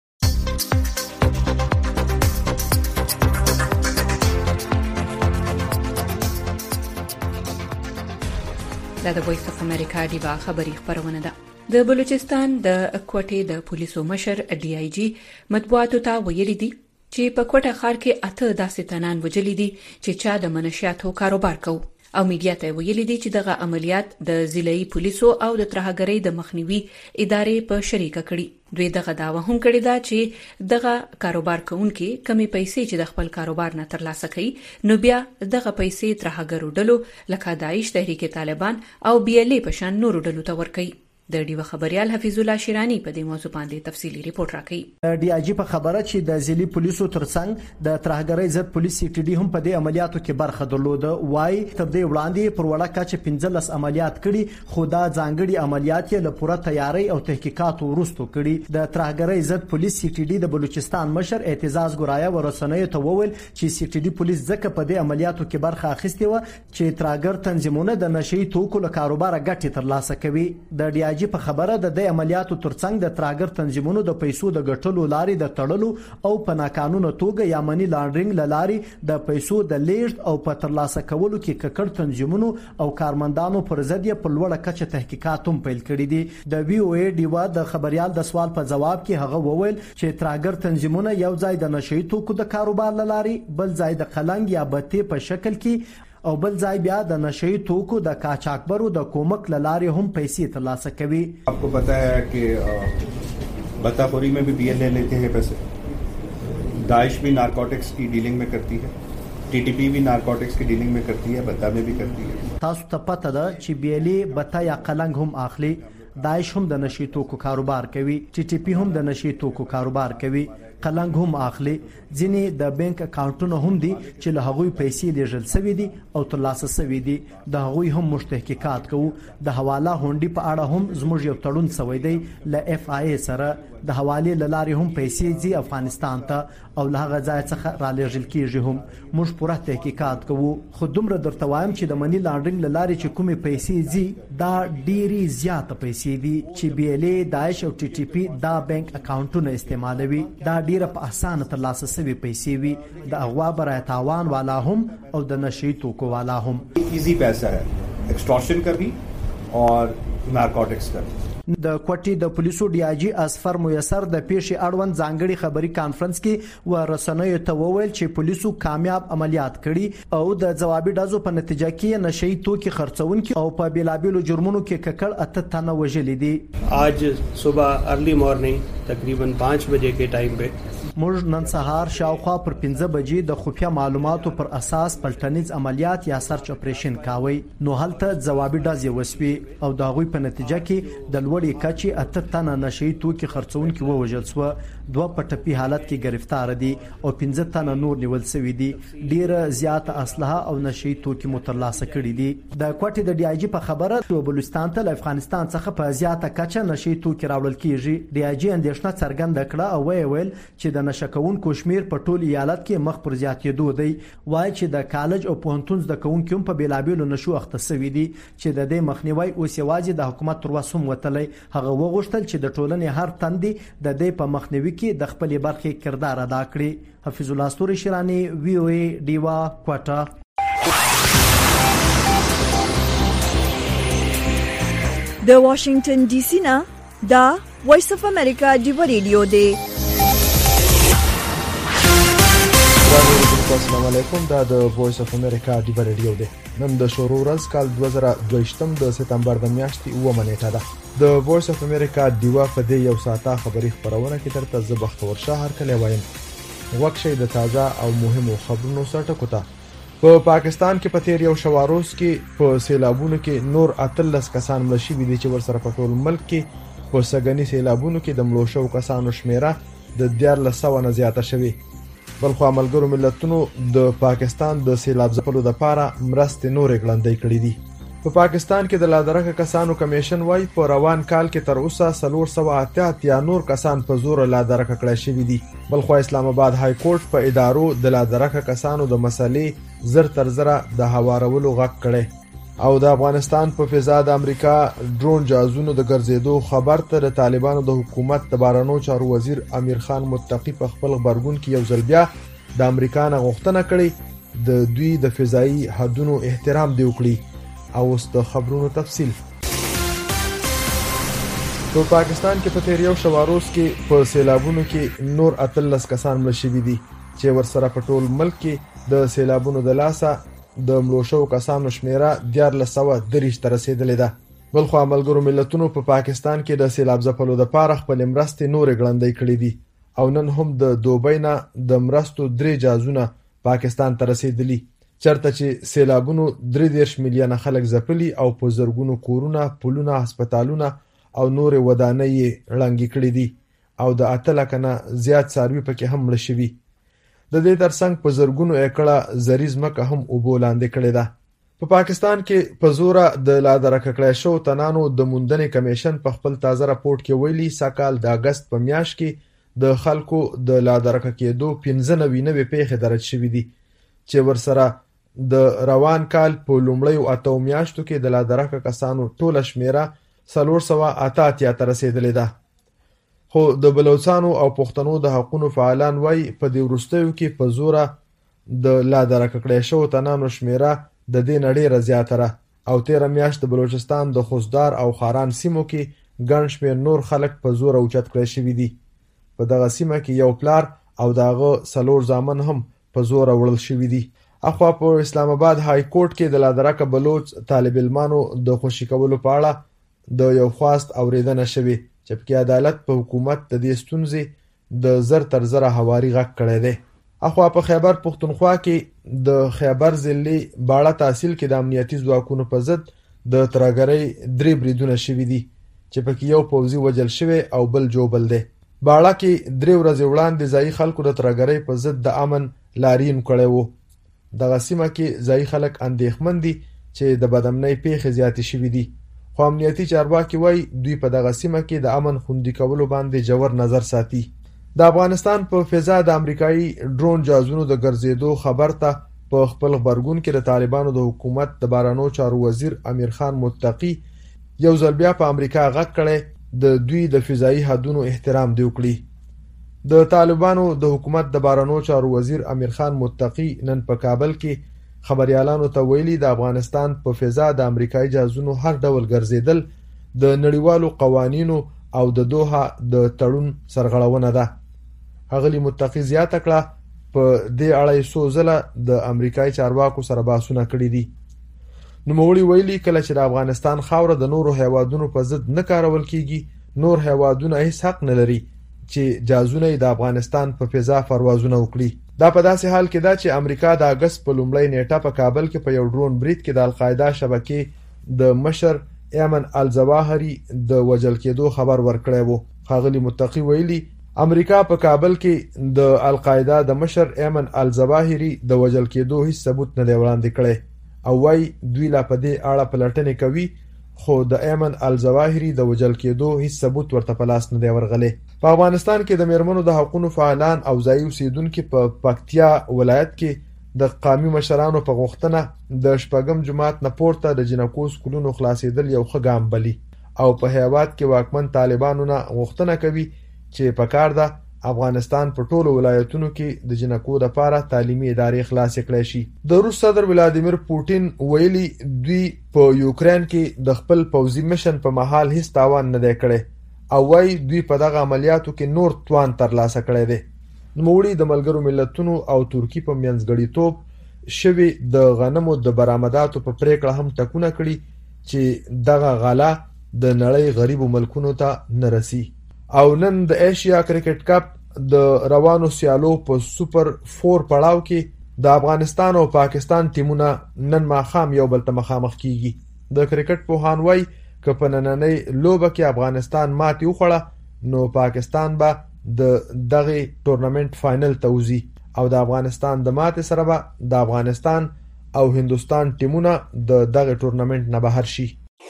دا د وایس اف امریکا دیوا خبری خبرونه ده. د بلوچستان د کوټې د پولیسو مشر ډي آی جی مطبوعاتو ته ویلي دي چې په کوټه ښار کې 8 داسې تنان وجلي دي چې چا د منشیاتو کاروبار کوي او میډیا ته ویلي دي چې دغه عملیات د ضلعي پولیسو او د ترهګرۍ د مخنیوي ادارې په شریکه کړي. دوی دغه داوا هم کړې ده چې دغه کاروبار کوونکي کمی پیسې چې د خپل کاروبار نه ترلاسه کوي نو بیا دغه پیسې ترهګرو ډلو لکه داعش تحریک طالبان او بي ال اي په شان نورو ډلو ته ورکوي. د ډیوه خبريال حفیظ الله شیرانی په دې موضوع باندې تفصیلی ریپورت راکړي. ډي آی جی په خبره چې د ضلعي پولیسو ترڅنګ د ترهګرۍ ضد پولیس سی ټي ډي هم په دې عملیاتو کې برخه درلوده. وای تر دې وړاندې پر وړه کچه 15 عملیات کړي خو دا ځانګړي عملیات یې له پوره تیاری او تحقیقاتو وروسته کړي. د ترهګرۍ ضد پولیس سی ټي ډي د بلوچستان مشر اعتزاز ګرایا ورسنوي ته وویل چې سی ټي ډي پولیس ځکه په دې عملیاتو کې برخه اخیستې و چې ترهګر تنظیمونه د نشئی توکو له کاروبار ګټې ترلاسه کوي. د ډي آی جی په خبره د عملیاتو ترڅنګ د ترهګر تنظیمونو د پیسو د ګټلو لارې د تړلو او په ناقانونه توګه یا منی لانډرینګ لارې د پیسو د لیږد او په ترلاسه کولو کې ککړ تنظیمونو او کارمندانو پر ضد په لوړه کچه تحقیقات هم پیل کړي دي. د وی او ای ډیوا د خبريال د سوال په جواب کې هغه وویل چې ترهګر تنظیمونه یو ځای د نشئی توکو د کاروبار لارې بل ځای د قلنګ یا بتې په شکل کې او بل ځای بیا د نشئی توکو د قاچاقبرو د کومک لارې هم پیسې ترلاسه کوي. आपको पता है कि बताखोरी में भी बीएल ले लेते हैं पैसे. दाइश भी नारकोटिक्स की डीलिंग में करती है, टीटीपी भी नारकोटिक्स की डीलिंग में करती है, बता में भी करती है. تاسو ته پته ده چې بیلی بتا یا قلنګ هم اخلي. داعش هم د نشئی توکو کاروبار کوي، ټي ټي پی هم د نشئی توکو کاروبار کوي، قلنګ هم اخلي. ځینې د بانک اکاونټونو هم دي چې له هغوی پیسې لیږل شوي دي او ترلاسه شوي دي. د هغوی هم موږ تحقیقات کوو. د حواله هونډي په اړه هم زموږ یو تړون شوی دی له اف آی سره. د حوالې له لارې هم پیسې ځي افغانستان ته او له هغه ځای څخه رالېږل کیږي هم. موږ پوره تحقیقات کوو، خو دومره درته وایم چې د منی لانډرینګ له لارې چې کومې پیسې ځي دا ډېرې زیاته پیسې دي چې بیلې داعش او ټي ټي پی دا بانک اکاونټونه استعمالوي. دا ډېره په اسانه ترلاسه شوې پیسې وي، د اغوا برای تاوان والا هم او د نشي توکو والا هم. ایزی پیسہ ہے، ایکسٹورشن کا بھی اور نارکوټکس کا. د کوټي د پولیسو ډي آی جی اسفر میسر د پیښې اړوند ځانګړي خبري کانفرنس کې ورسنوي ته وویل چې پولیسو کامیاب عملیات کړي او د ځوابي ډزو په نتیجه کې نشي توکي خرڅونکي او په بیلابیلو جرمونو کې ککړ 8 تنه وژلي دي. आज सुबह अर्ली मॉर्निंग तकरीबन 5 बजे के टाइम पे موږ نن سهار شاوخوا پر 15 بجې د خفیه معلوماتو پر اساس پلټنیز عملیات یا سرچ اپریشن کاوي، نو هلته ځوابي ډزې وسوي او د هغوی په نتیجه کې د لوړې کچې 8 تنه نشي توکي خرڅونکي ووژل شو، 2 په ټپي حالت کې گرفتار دي او 15 تنه نور نیول شوي دي. ډیره زیاته اسلحه او نشي توکي مترلاسه کړي دي. د کوټي د ډي آی جی په خبره بلوچستان ته افغانستان څخه په زیاته کچه نشي توکي راوړل کیږي. ډي آی جی اندېښنه څرګنده کړه او ویل چې د نشکونکو شمیر په ټول ایالت کې مخ پر زیاتېدو دی. وایي چې د کالج او پوهنتون زده کوونکي هم په بیلابیلو نشو اخته شوي دي چې د دې مخنیوي اوس یوازې د حکومت تر وس هم وتلی. هغه وغوښتل چې د ټولنې هر تندي د دې په مخنیوي کې د خپلې برخې کردار ادا کړي. حفیظ الله ستوري شیرانی، وی او ای، ډیوا، کوټه. د واشنگټن ډي سي نه دا وایس اف امریکا ډیوا ریډیو دی. السلام علیکم، دا د وایس اف امریکا ډیوا ریډیو دی. نن د شروع ورځ کال 2022 د سپتمبر د میاشتې 9 نیټه ده. د وایس اف امریکا ډیوا په دې یو ساعته خبري خبرونه کې ترته زبختور شهر کله وایم وکشي د تازه او مهمو خبرونو سره ټکوتا. په پاکستان کې په تیر یو شواروز کې په سیلابونو کې نور 13 کسان مړ شوي دي چې ورسره په ټول ملک کې په سګنی سیلابونو کې د مړو شوو کسانو شمیره د 1400 نه زیاته شوي. بلخو ملګرو ملتونو د پاکستان د سیلاب ځپلو لپاره مرستې نورې ګړندۍ کړې دي. په پاکستان کې د لادرکه کسانو کمیشن وايي په روان کال کې تر اوسه 488 یا نور کسان په زور لادرکه کړای شوي دي. بلخو اسلام آباد های کورټ په ادارو د لادرکه کسانو د مسلې زر تر زره د هوارولو غږ کړي او د افغانستان په فضا د امریکا ډرون جهازونو د ګرځېدو خبر ته د طالبانو د حکومت د بهرنیو چارو وزیر امیر خان متقی په خپل خبرګون کې یو ځل بیا د امریکا نه غوښتنه کړې د دوی د فضایي حدونو احترام دی وکړي. او اوس د خبرونو تفصیل. په پاکستان کې په تیر یو شواروز کې په سیلابونو کې نور 13 کسان مړ شوي دي چې ورسره په ټول ملک کې د سیلابونو د لاسه د مړو شوو کسانو شمیره 1430 ته رسیدلې ده. بلخو ملګرو ملتونو په پاکستان کې د سیلاب ځپلو لپاره خپل مرستې نورې ګړندۍ کړې دي او نن هم د دوبۍ نه د مرستو 3 جهازونه پاکستان ته رسیدلي چرته چې سیلابونو 3 میلیونه خلک ځپلي او په زرګونو کورونه، پلونه، هسپتالونه او نور ودانۍ ړنګې کړې دي او د 8 لک نه زیات څاروي پکې هم مړ شوي. د دې ترڅنګ په زرګونو ایکړه زریز مکه هم اوبو لاندې کړې ده. په پاکستان کې په زوره د لادرکه کړای شو تنانو د موندنې کمیشن په خپل تازه راپورټ کې ویلي سکهال د اگست په میاشت کې د خلکو د لادرکه کېدو 95 پیښې درج شوې دي چې ورسره د روان کال په لومړیو 8 میاشتو کې د لادرکه کسانو ټوله شمیره 488 ته رسیدلې ده. خو د بلوچستان او پښتنو د حقوقو فعالان وایي په دې وروستیو کې په زوره د لادرکه کړای شو تنانو شمیره د دې نړۍ زیاتره او 13 میاشت د بلوچستان د خوزدار او خاران سیمو کې ګڼ شمېر نور خلک په زوره اوچت کړای شوي دي. په دغه سیمه کې یو پلار او دغه 4 زامن هم په زوره وړل شوي دي. اخوا په اسلام آباد های کورټ کې د لادرکه بلوچ طالب علمانو د خوشي کولو په اړه د یو خواست اوریدنه شوې چې په عدالت په حکومت د دې ستونزې د زر تر زره هواري غږ کړی دی. اخوا په خیبر پښتونخوا کې د خیبر ضلع باړه تحصیل کې د امنیتي ځواکونو په ضد د ترهګرۍ 3 بریدونه شوي دي چې پکې یو پوځي وژل شوی او بل جوبل دی. باړه کې 3 ورځې وړاندې ځایي خلکو د ترهګرۍ په ضد د امن لاریون کړی وو. دغه سیمه کې ځایي خلک اندېښمن دي چې د بدامنۍ پیښې زیاتې شوي دي خو امنیتي چارواکي وایي دوی په دغه سیمه کې د امن خوندي کولو باندې جوړ نظر ساتي. د افغانستان په فضا د امریکایي ډرون جهازونو د ګرځېدو خبر ته په خپل خبرګون کې د طالبانو د حکومت د بهرنیو چارو وزیر امیر خان متقی یو ځل بیا په امریکا غږ کړی د دوی د فضایي حدونو احترام دی وکړي. د طالبانو د حکومت د بهرنیو چارو وزیر امیر خان متقی نن په کابل کې خبريالانو ته ویلي د افغانستان په فضا د امریکایي جهازونو هر ډول ګرځیدل د نړیوالو قوانینو او د دوحه د تړون سرغړونه ده. هغلی متقی زیاته کړه په دې اړه څو ځله د امریکایي چارواکو سره بحثونه کړي دي. نوموړي ویلي کله چې د افغانستان خاوره د نورو هیوادونو په ضد نه کارول کیږي نور هیوادونه هیڅ حق نه لري چې جهازونه د افغانستان په فضا پروازونه وکړي. دا په داسې حال کې ده چې امریکا د اگست په لومړۍ نیټه په کابل کې په یو ډرون برید کې د القاعده شبکې د مشر ایمن الزواهری د وژل کېدو خبر ورکړی وو. ښاغلي متقی ویلي امریکا په کابل کې د القاعده د مشر ایمن الزواهری د وژل کېدو هیڅ ثبوت نه دی وړاندې کړی او وايي دوی لا په دې اړه پلټنې کوي خو د ایمن الزواهری د وژل کېدو هیڅ ثبوت ورته په لاس نه دی ورغلی. په افغانستان کې د میرمنو د حقوقو فعالان او ځایي اوسیدونکو په پکتیا ولایت کې د قومي مشرانو په غوښتنه د شپږم جماعت نه پورته د جنکو سکولونو خلاصېدل یو ښه ګام بلي او په هیواد کې واکمن طالبانو نه غوښتنه کوي چې په کار ده افغانستان په ټولو ولایتونو کې د جنکو لپاره تعلیمي ادارې خلاص کړي شي. د روس صدر ولادیمیر پوټین ویلي دوی په یوکرين کې د خپل پوځي مشن په محل هیڅ تاوان نه دی کړی او وايي دوی په دغه عملیاتو کې نور توان ترلاسه کړی دی. نوموړي د ملګرو ملتونو او ترکی په منځګړیتوب شوی د غنمو د برآمداتو په پریکړه هم ټکونه کړي چې دغه غاله د نړۍ غریبو ملکونو ته نه رسي. او نن د ایشیا کرکټ کپ د روانو سیالو په سوپر 4 پړاو کې د افغانستان او پاکستان ټیمونه نن ماښام یو بل ته مخامخ کیږي. د کرکټ پوهان وایي که په نننۍ لوبه کې افغانستان ماتې وخوړه نو پاکستان به د دغه ټورنمنت فائنل ته وځي او د افغانستان د ماتې سره به د افغانستان او هندستان ټیمونه د دغه ټورنمنت نه بهر شي.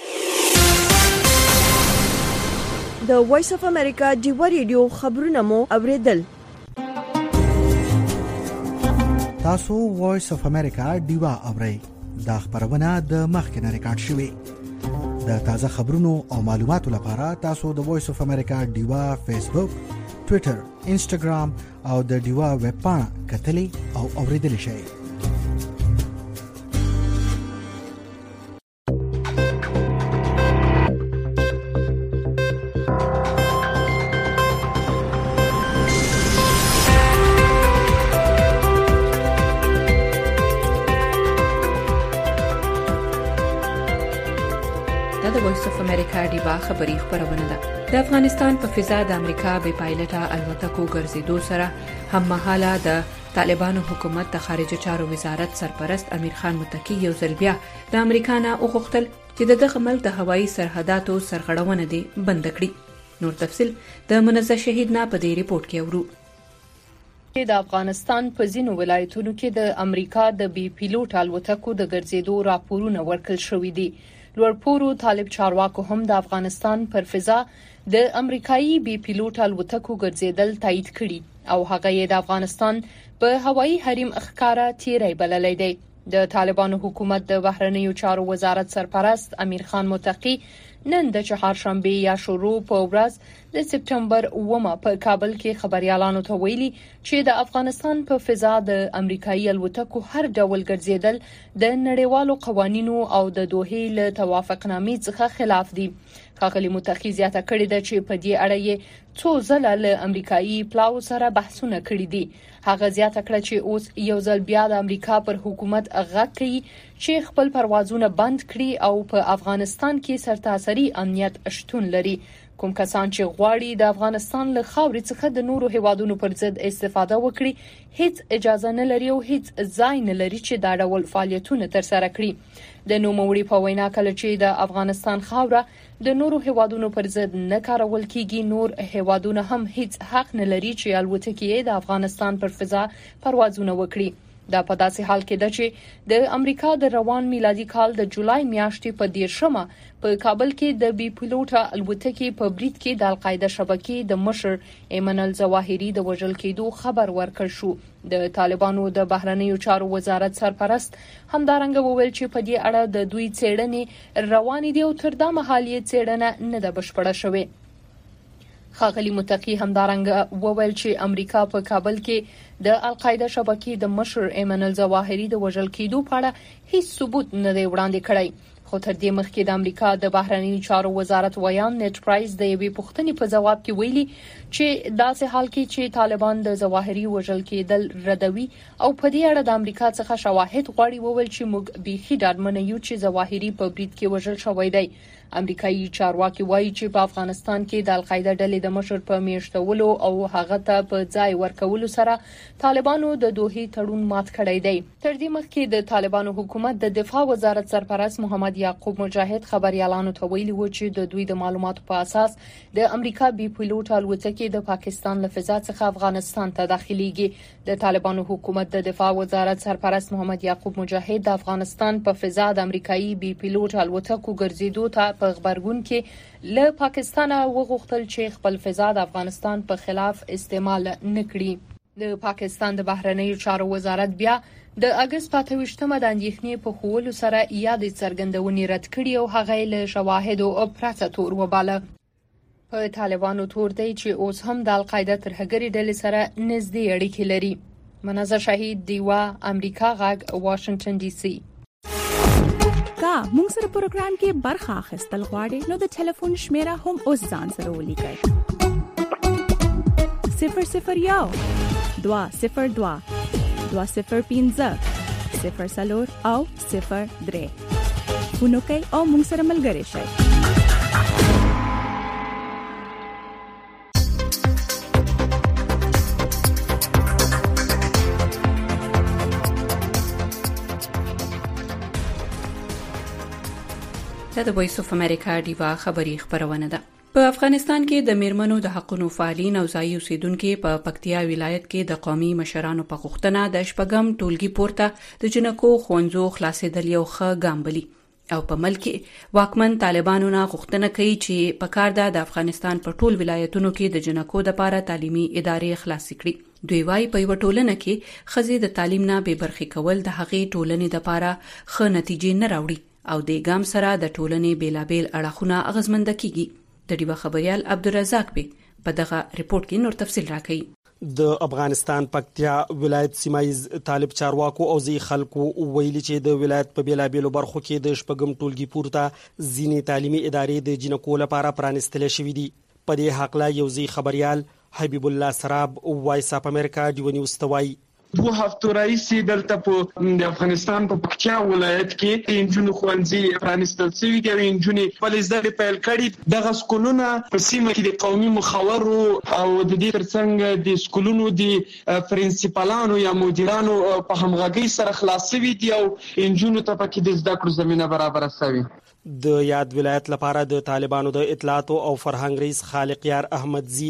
د وایس اف امریکا ډیو ریډیو خبرونه مو اوریدل. تاسو وایس اف امریکا ډیو اورئ. دا خبرونه د مخکنه ریکارډ شوې. د تازه خبرونو او معلوماتو لپاره تاسو د وایس اف امریکا ډیو فیسبوک، ټوئیټر، انسټاګرام او د ډیو ویب پاڼه کتلې او اوریدل شئ. خبري خبرونه ده. د افغانستان په فضا د امریکا بې پایلټه الوتکو ګرځېدو سره هم مهاله د طالبانو حکومت د خارجه چارو وزارت سرپرست امیر خان متقی یو ځل بیا د امریکا نه وغوښتل چې دغه ملک د هوایي سرحداتو سرغړونه دي بند کړي. نور تفصيل د منزه شهید نه په دې ریپورت کې اورو. د افغانستان په ځینو ولایتونو کې د امریکا د بي پیلوټ الوتکو د ګرځېدو راپورونه ورکړل شوې دي. لوړپوړو طالب چارواکو هم د افغانستان پر فضا د امریکایي بي پیلوټ الوتکو ګرځېدل تایید کړي او هغه یې د افغانستان په هوایي حریم ښکارا تیری بللی دی. د طالبانو حکومت د بهرنیو چارو وزارت سرپرست امیر خان متقی نن د چهارشنبه یا شروع په ورځ د سپټمبر 9 په کابل کې خبريالانو ته ویلي چې د افغانستان په فضا د امریکایي الوتکو هر ډول ګرځیدل د نړیوالو قوانینو او د دوحې له توافقنامې څخه خلاف دي. ښاغلي متقی زیاته کړې ده چې په دې اړه یې څو ځله له امریکایي پلاو سره بحثونه کړي دي. هغه زیاته کړه چې اوس یو ځل بیا د امریکا پر حکومت غږ کوي چې خپل پروازونه بند کړي او په افغانستان کې سرتاسري امنیت شتون لري. کوم کسان چې غواړي د افغانستان له خاورې څخه د نورو هیوادونو پر ضد استفاده وکړي هیڅ اجازه نه لري او هیڅ ځای نه لري چې دا ډول فعالیتونه ترسره کړي. د نوموړي په وینا کله چې د افغانستان خاوره د نورو هیوادونو پر ضد نه کارول کیږي نور هیوادونه هم هیڅ حق نه لري چې الوتکې د افغانستان پر فضا پروازونه وکړي. دا په داسې حال کې ده چې د امریکا د روان میلادي کال د جولای میاشتې په 10مه په کابل کې د بي پيلوټه الوتکې په برید کې د القاعده شبکې د مشر ایمن الظواهری د وژل کېدو خبر ورکړ شو. د طالبانو د بهرنیو چارو وزارت سرپرست همدارنګه وویل چې په دې اړه د دوی څېړنې روانې دي او تر دا مهال یې څېړنه نه ده بشپړه شوې. خاغلی متقی همدارنګه وویل چې امریکا په کابل کې د القاعده شبکې د مشر ایمن الظواهری د وژل کېدو په اړه هیڅ ثبوت نه دی وړاندې کړی. خو تر دې مخکې د امریکا د بهرنیو چارو وزارت ویان نیټ پرایس د یوې پوښتنې په جواب کې ویلي چې داسې حال کې چې طالبان د ظواهری وژل کېدل ردوي او په دې اړه د امریکا څخه شواهد غواړي، وویل چې موږ بیخي ډاډمن یو چې ظواهری په برید کې وژل شوی دی. امریکایي چارواکي وایي چې په افغانستان کې د القاعده ډلې د مشر په میشتولو او هغه ته په ځای ورکولو سره طالبانو د دوحې تړون مات کړی دی. تر دې مخکې د طالبانو حکومت د دفاع وزارت سرپرست محمد یعقوب مجاهد خبريالانو ته ویلي و چې د دوی د معلوماتو په اساس د امریکا بي پيلوټ الوتکې د پاکستان له فضا څخه افغانستان ته داخليږي. د طالبانو حکومت د دفاع وزارت سرپرست محمد یعقوب مجاهد د افغانستان په فضا د امریکایي بي پيلوټ الوتکو ګرځېدو ته په خبرګون کې له پاکستان وغوښتل چې خپل فضا د افغانستان په خلاف استعمال نکړي. د پاکستان د بهرنیو چارو وزارت بیا د اگست 28مه د اندېښنې په خوولو سره یادې څرګندونې رد کړې او هغه له شواهدو او پرته تور وباله. په طالبانو تور دی چې اوس هم د القاعده ترهګري ډلې سره نږدې اړیکې لري. منازه شهید دیوا، امریکا غږ، واشنگټن ډي سي. کا موږ سره پروګرام کې برخه اخیستل غواړئ نو د ټلیفون شمیره هم اوس ځان سره ولیکئ. 001 202 205 04 او 03 فونو کوي او موږ سره ملګري شئ. د وایس اف امریکا ډیوا خبری خبرونه ده. په افغانستان کې د میرمنو د حقوقو فعالین او ځایي اوسیدونکو په پکتیا ولایت کې د قومي مشرانو په غوښتنه د شپږم ټولګي پورته د جنکو خوندزو خلاصېدل یو ښه ګام بلی او په ملک واکمن طالبانو نه غوښتنه کوي چې په کار د افغانستان په ټول ولایتونو کې د جنکو د لپاره تعلیمي ادارې خلاص کړي. دوی وايي په یو ټولنه کې خزې د تعلیم نه بې برخې کول د هغې ټولنې لپاره ښه نتیجې نه راوړي او د ګام سره د ټولنې بیلابیل اړخونه اغیزمند کیږي. د ډیوا خبريال عبدالرزاق په دغه ریپورت کې نور تفصیل راکړي. د افغانستان پکتیا ولایت سیمایز طالب چارواکو او ځي خلکو ویلي چې د ولایت په بیلابیلو برخو کې د شپږم ټولګي پورته ځینې تعلیمي ادارې د جنکو لپاره پرانستل شوې دي. په دې حق لا یو ځي خبريال حبیب الله سراب وایس اف امریکا ډیو نیوز توای 2 هفتو راځي دلته په افغانستان په پکتیا ولایت کې انجونو خوانځي پرانستل شوی دی. انجونی په لزر پیل کړي د غسکولونه په سیمه کې د قومي مخاورو او د دې ترڅنګ د سکولونو د پرنسپلانو یا مدیرانو په همغږي سره خلاصوي دي او انجونو ته پکې د زده کړو زمينه برابر شوی. د یاد ولایت لپاره د طالبانو د اطلاعات او فرهنګ رئیس خالق یار احمد زی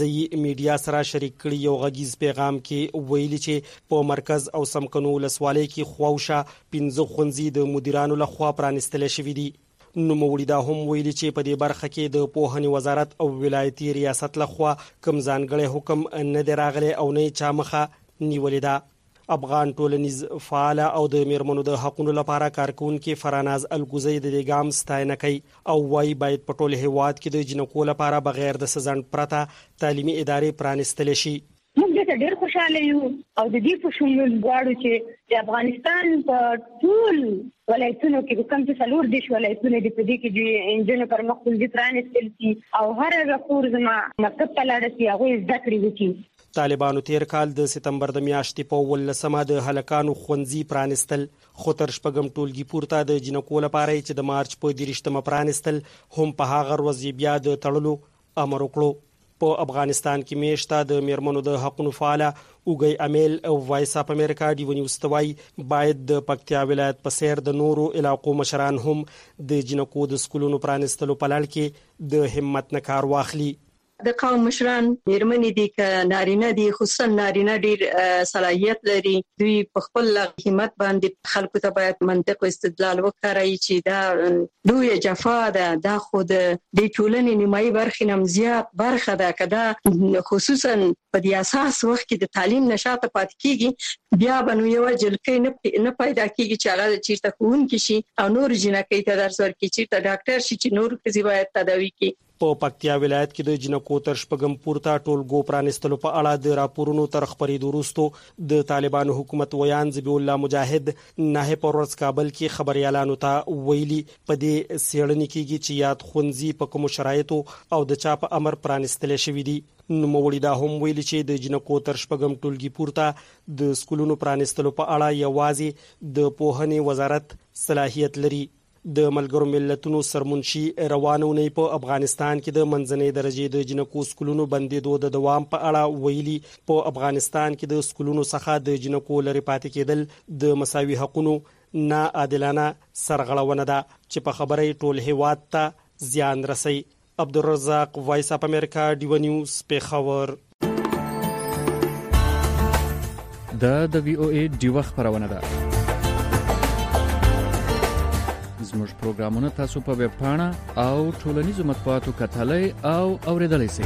میډیا سره شریک کړي یو غږیز پیغام کې ویلي چې په مرکز او سمکنو لسوالۍ کې خواوشه 15 خونځي د مدیرانو لخوا پرانستل شوې دي. نو موړي دا هم ویلي چې په دې برخه کې د پوهنې وزارت او ولایتي ریاست لخوا کوم ځانګړی حکم نه دی راغلی او نه چا مخه نیولې ده. افغان ټولنیز فعال او د میرمنو د حقوقو لپاره کارکونکو فراناز الګوزی د ګام ستاینه کوي او وايي باید په ټول هیواد کې د جنکو لپاره بغیر د سزن پرته تعلیمي ادارې پرانستل شي. موږ د ډېر خوشاله یو او د دې په شمول غواړو چې د افغانستان په ټول ولایتونو کې کوم څه څلور دیش ولایتونه د پدې کې د انجن پر مخ د پرانستل شي او هر غفور زما مکتب ته لاړ شي هغه زده کړې وکړي. طالبانو تیر کال د سپتمبر د میاشتې په 18مه د هلکانو خوندزي پرانستل خو تر شپږم ټولګي پورته د جنکو لپاره چې د مارچ په 30مه پرانستل هم په هغه ورځ بیا د تړلو امر وکړو. په افغانستان کې میشته د میرمنو د حقوقو فعال اوګي امیل او وایس اف امریکا ډیو نیوز توای باید د پکتیا ولایت په سیر د نورو علاقو مشران هم د جنکو د سکولونو پرانستلو په لړ کې د همت نه کار واخلي. د قوم مشران میرمنې دي ک نارینه دي، خصوصا نارینه ډیر صلاحیت لري. دوی په خپل همت باندې خلکو ته باید منطق او استدلال وکړي چې دا دوی جفا ده، دا خود د ټولنې نیمایي برخې نم زیات برخه ده. کدا خصوصا په دې اساس وخت کې د تعلیم نشاط پات کیږي، بیا بنو یو جلکې نه پیدا کیږي چې هغه چیرته کوون کې شي او نور جنکې ته درس ورکړي، چې ډاکټر شي، چې نور کسي باید تداوي کړي. په پکتیا ولایت کې د جنکو تر شپږم پورته ټولګو پرانستلو په اړه د راپورونو تر خبرېدو وروسته د طالبانو حکومت ویان ذبیح الله مجاهد نه په ورځ کابل کې خبريالانو ته ویلي په دې سیړنې کېږي چې یاد خونځي په کوم شرایطو او د چا په امر پرانستل شوی دي. نوموړي دا هم ویلي چې د جنکو تر شپږم ټولګي پورته د سکولونو پرانستلو په اړه یوازې د پوهنې وزارت صلاحیت لري. د ملګرو ملتونو سرمنشي روانونی په افغانستان کې د منځنۍ درجه د جنکو سکولونو بندیدو د دوام په اړه ویلي په افغانستان کې د سکولونو څخه د جنکو لري پاتې کېدل د مساوي حقوقو نه عادلانه سرغړونه ده چې په خبرې ټول هیواد ته زیان رسي. عبدالرزاق وایس اپ امریکا ډیو نیوز پیښور. د وی او ای ډیو خبرونه ده. زموږ پروګرامونه تاسو په ویب پاڼه او ټولنیزو مطبوعاتو کتلای او اوریدلای شئ.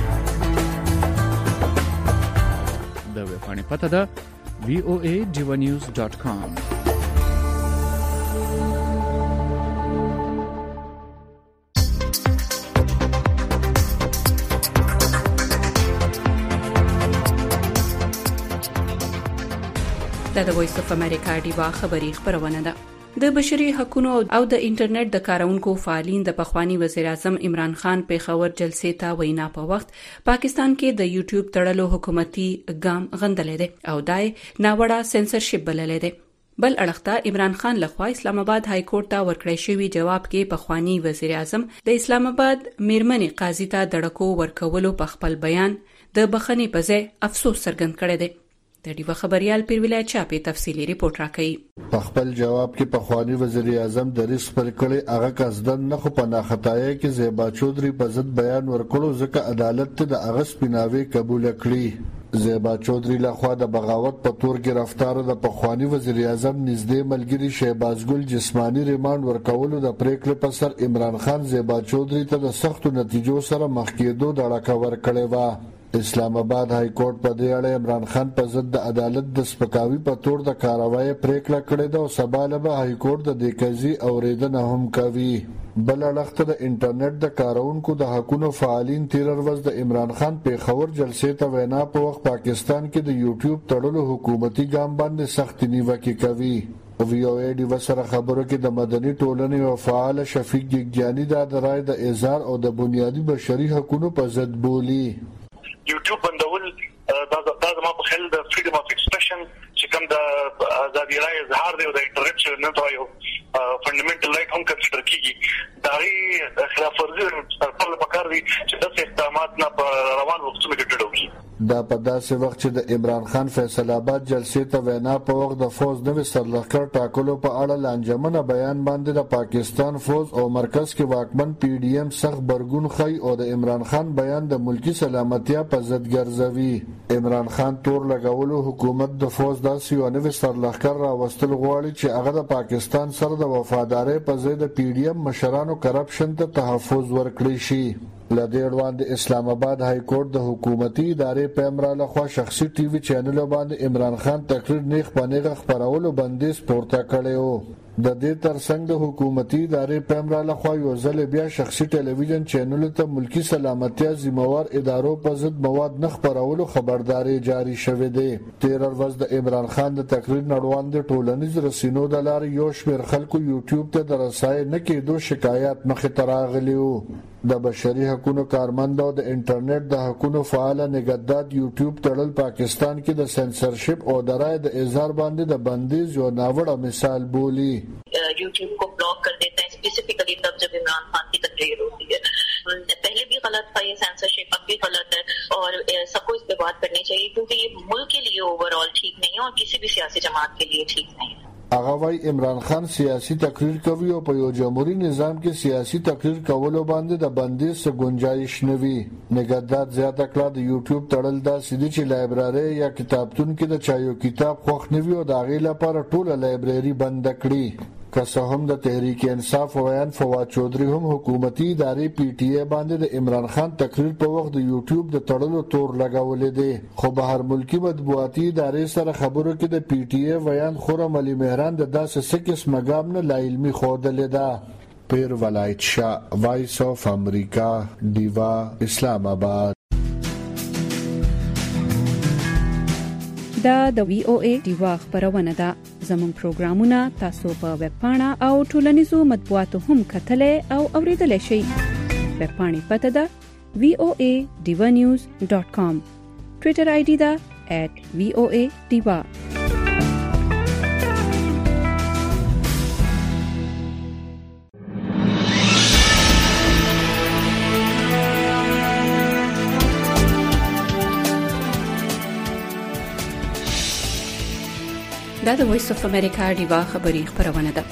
د ویب پاڼې پته ده voanews.com. د وایس اف امریکا ډیوا خبری خبرونه ده. د بشري حقوقو او د انټرنیټ د کارونکو فعالین د پخوانی وزیر اعظم عمران خان پیښور جلسې ته وینا په وخت پاکستان کې د یوټیوب تړلو حکومتي ګام غندلې ده او دای ناوړه سنسرشپ بللې ده. بل اړخته عمران خان لخوا اسلام آباد های کورټ ته ورکړی شوی جواب کې پخوانی وزیر اعظم د اسلام آباد میرمنې قاضي ته دړکو ورکولو په خپل بیان د بخښنې په ځای افسوس څرګند کړی دی. د ډیو خبريال پیر ولایت چاپی تفصیلی ریپورت راکړي. په خپل جواب کې پخوانی وزیر اعظم د ریس پر کړي هغه قصدن نه خو په ناخطای کې زیبا چودري په ضد بیان ورکړو ځکه عدالت ته د هغه سپیناوي قبول کړی. زیبا چودري لخوا د بغاوت په تور گرفتار د پخوانی وزیر اعظم نږدې ملګری شهباز ګل جسمانی ریماند ورکولو د پریکړې په سر عمران خان زیبا چودري ته د سختو نتیجو سره مخ کېدو د اړه ورکړې و. اسلام آباد های کورټ په دې اړه عمران خان په ضد د عدالت د سپکاوي په تور د کاروایی پریکړه کړې ده او سبا له های کورټ د دې قضیې اوریدنه هم کوي. بل اړخته د انټرنیټ د کارونکو د حقوقو فعالین تیر ورځ د عمران خان پیښور جلسې ته وینا په وخت پاکستان کې د یوټیوب تړلو حکومتي ګام باندې سخت نیوکه کوي. وی او ای ډیو سره خبرو کې د مدني ټولنې او فعال شفیق ګیانی د رائے د اظهار او د بنیادی بشري حقوقو په ضد بولی. یوټیوب بندول دا زما په خیال د فریډم اف ایکسپریشن چې کوم د ازادي رائے اظهار دی او د انټرنیټ چې نه دا یو فندامنټل رائټ هم کنسیډر کیږي دا غي خلاف ورزي په پکار دي چې د اقدامات نه په روان وختونو کې ډډه وکړي. دا په داسې وخت چې د عمران خان فیصل آباد جلسې ته وینا په وخت د فوز نوې سرلښکر ټاکلو په اړه لانجمنه بیان باندې د پاکستان فوز او مرکز کې واکمن پی ډی ایم سخت برګون خي او د عمران خان بیان د ملکی سلامتیا په ضد ګرځوي. عمران خان تور لګولو حکومت د فوز داسې یو نوې سرلښکر راوستل غواړي چې هغه د پاکستان سره د وفادارۍ په ځای د پی ډی ایم مشرانو کرپشن ته تحفظ ورکړي شي. لدې وړاندې اسلام آباد های کورټ د حکومتي ادارې پیمرا لخوا شخصي ټي وي چینل باندې عمران خان تقریر نیغ پنیغه خبرولو بندیز پورته کړی و. د دې ترڅنګ د حکومتي ادارې پیمرا لخوا یو ځل بیا شخصي ټلویزیون چینل ته ملکی سلامتیا ذمہوار ادارو په ضد مواد نه خبرولو خبرداري جاری شوه دی. 13 ورځ د عمران خان د تقریر نړوند ټولنیز رسینو د لارې یو شمېر خلکو یوټیوب ته د رسای نه کېدو شکایات مخې ته راغلي وو. د بشري حقوقو کارمند او د انټرنیټ د حقوقو فعال نگهداد یوټیوب تړل پاکستان کې د سنسرشپ او د رائے د اظهار باندې د بندیز یو ناوړه مثال بولی. यूट्यूब को ब्लॉक कर देते हैं स्पेसिफिकली तब जब इमरान खान की तकरीर होती है. पहले भी गलत था ये सेंसरशिप, अब भी गलत है और सबको इस पे बात करनी चाहिए क्योंकि ये मुल्क के लिए ओवरऑल ठीक नहीं है और किसी भी सियासी जमात के लिए ठीक नहीं है. هغه وايي عمران خان سیاسي تقریر کوي او په یو جمهوریت نظام کې سیاسي تقریر کولو باندې د بندیز گنجائش نه وي. نګهداد زیاته کړه د یوټیوب تړل دا سیدي چې لایبراري یا کتابتون کې د چایو کتاب خوښ نه وي او د هغې لپاره ټوله لایبراري بند کړي. که هم د تحریک انصاف ویان فواد چودھری هم حکومتي ادارې پی ټی ای باندې د عمران خان تقریر په وخت د یوټیوب د تړلو تور لګولې دي، خو بهر ملکی مطبوعاتي ادارې سره خبرو کې د پی ټی ای ویان خورم علي مهران د داسې سکس مګام نه لا علمي خوردلې ده. پیر ولایت شاه، وایس اف امریکا، دیوا، اسلام آباد. دا د وی او ای دیوا خبرونه ده. زموږ پروګرامونه تاسو په ویب پاڼه او ټولنیزو مطبوعاتو هم کتلای او اوریدلای شئ. ویب پاڼې پته ده voanews.com. ټویټر آی ډي ده @voadiva. دا د وایس اف امریکا دیوا خبری خبرونه ده.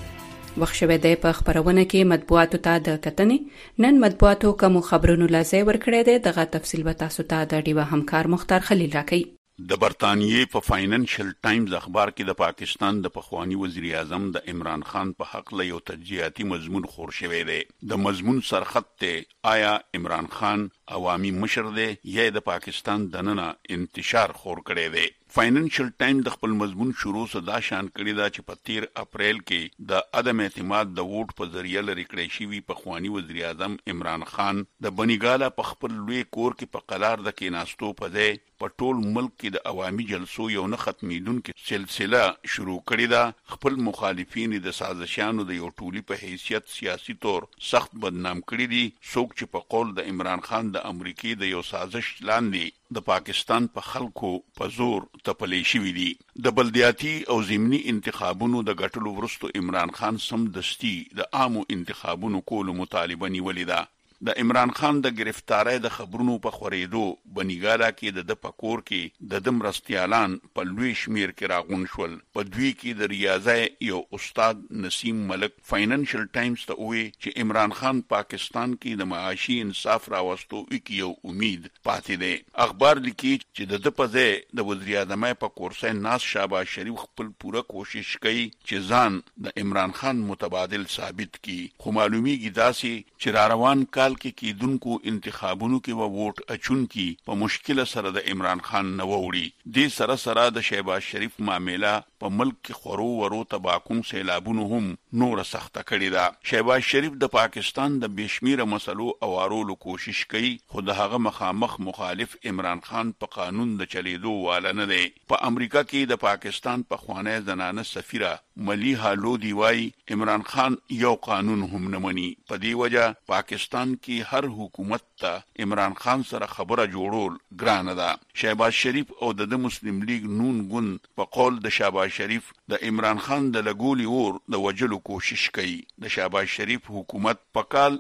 وخت شوه د په خبرونه کې مطبوعاتو ته د کتنې نن مطبوعاتو کوم خبرونو لاسه ورکړې ده. دغه تفصیل به تاسو ته د دیوا همکار مختار خلیل راکړي. د برتانیې په فاینانشل ټایمز اخبار کې د پاکستان د پخوانی وزیر اعظم د عمران خان په حق له یو تجزیاتي مضمون خور شوی دی. د مضمون سرخط ته آیا عمران خان عوامي مشر دی یا د پاکستان دننه انتشار خور کړی دی. فاینانشل ټایم د خپل مضمون شروع صدا شان کړی دا چې په 13 اپریل کې د عدم اعتماد د ووټ په ذریعہ لري کړی شوی پخوانی وزیر اعظم عمران خان د بنیګاله په خپل لوی کور کې په قلار د کېناستو په ځای په ټول ملک کې د عوامي جلسو یو نه ختمیدونکې سلسله شروع کړې ده. خپل مخالفین د سازشانو د یو ټولي په حیثیت سیاسي تور سخت بدنام کړي دي. څوک چې په قول د عمران خان د امریکای د یو سازش لاندې د پاکستان په خلکو په زور تپلې شوی دي. د بلدیاتي او ضمني انتخابونو د ګټلو وروسته عمران خان سمدستي د عامو انتخابونو کولو مطالبه نیولې ده. د عمران خان د گرفتارۍ د خبرونو په خورېدو بنیګاله کې د پکور کې د دمرستيالان په لوی شمیر کې راغون شول. په دوی کې د ریاضي یو استاد نسیم ملک فاینانشل ټایمز ته وی چې عمران خان پاکستان کې د معاشي انصاف راوستو کې یو امید پاتې دی. اخبار لیکي چې د پځه د وزیر اعظم په کورسۍ ناز شهباز شریف خپل پوره کوشش کوي چې ځان د عمران خان متبادل ثابت کړي. خو معلومیږي داسې چې را روان کال کې کېدونکو انتخابونو کې و ووټ اچون کې په مشکل سره د عمران خان نه ووري. د سره د شهباز شریف معاملې په ملک کې خورو ورو تباکون سیلابونو هم نور سخت کړی دا. شهباز شریف د پاکستان د بشمیره مسلو اوارولو کوشش کوي خو د هغه مخامخ مخالف عمران خان په قانون د چلیدو واله نه دی. په امریکا کې د پاکستان په خوانه زنانه سفیره ملیحه لودی وای عمران خان یو قانون هم نه مني. په دې وجه پاکستان کې هر حکومت ته عمران خان سره خبره جوړول ګرانه ده. شهباز شریف او د مسلم لیگ نون ګوند په قول د شهباز شریف د عمران خان د لګولي اور د وجلو کوشش کوي. د شهباز شریف حکومت په کال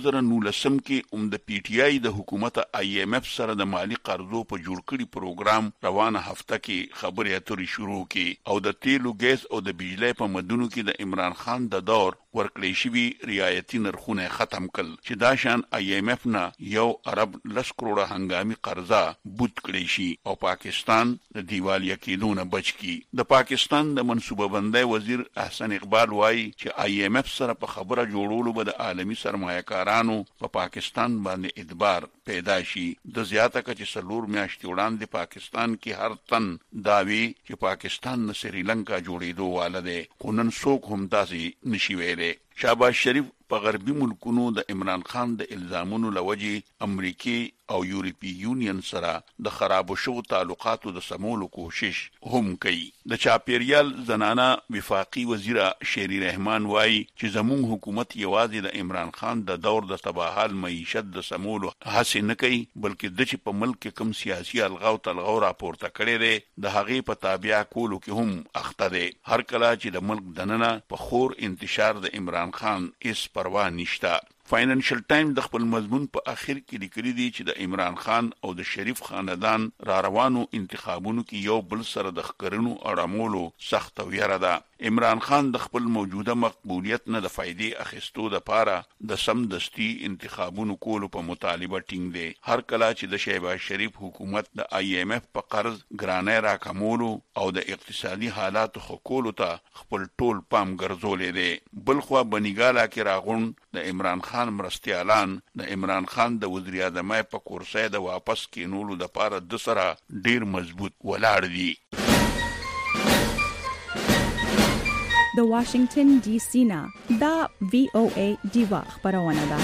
2019 کې د پی ټی آی د حکومت آی ایم ایف سره د مالی قرضو په جوړ کړي پروګرام روانه هفته کې خبرې اترې شروع کړي او د تیلو ګیس او د بجلی په مدونو کې د عمران خان د دور ورکړې شوی رعایتي نرخونه ختم کړل چې دا شان آی ایم ایف نه یو ارب 10 کروڑه هنګامي قرضه بوت کړی شي او پاکستان د دیوالیا کېدو نه بچ کی. د پاکستان د منصوبه بندۍ وزیر احسن اقبال وایي چې آی ایم ایف سره په خبره جوړولو به د عالمي سرمایه‌کارانو په پاکستان باندې اعتبار پیدا شي. د زیاته کچې سلور میاشتې وړاندې پاکستان کې هر تن داوی چې پاکستان نه سریلانکا جوړېدو واله دی خو نن څوک هم داسې نشي ویلی. شهباز شریف په غربي ملکونو د عمران خان د الزامونو لوجې امریکای او یورپی یونین سره د خراب شو تعلقاتو د سمولو کوشش هم کوي. د چاپیریال زنانه وفاقي وزیره شیری رحمان وایي چې زموږ حکومت یوازې د عمران خان د دور د تباهل معیشت د سمولو هڅه نه کوي بلکې د چې په ملک کې کم سیاسي الغاو تلغاو راپورته کړي دي د هغې په تابع کولو کې هم اخته دي. هر کله چې د ملک دننه په خور انتشار د عمران خان اس پروا نشته. فاینانشل ټایم د خپل مضمون په اخر کې لیکلي دي چې د عمران خان او د شریف خاندان را روانو انتخابونو کې یو بل سره د ښکرونو اړمولو سخت ویره ده. عمران خان د خپل موجوده مقبولیت نه د فائدې اخیستو لپاره د سمدستي انتخابونو کولو په مطالبه ټینګ دی. هر کله چې د شهباز شریف حکومت د IMF په قرض ګرانۍ راکمولو او د اقتصادي حالاتو ښه کولو ته خپل ټول پام ګرځولې دی. بلخوا بنیګالا کې راغونډ د عمران خان مرستیالان د عمران خان د وزیر اعظم په کورسۍ د واپس کینولو د پاره د سره ډیر مضبوط ولاړ دي. د واشنگټن DC نه دا VOA دیوا خبرونه ده.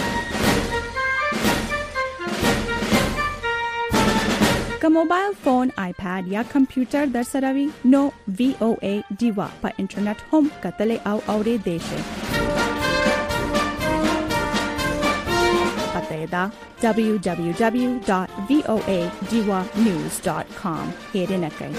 که موبایل فون، آیپاد یا کمپیوټر در سره وي نو VOA دیوا په انټرنیټ هم کتل او اوریدل شي. پته www.voadiwanews.com هیرنه کوي.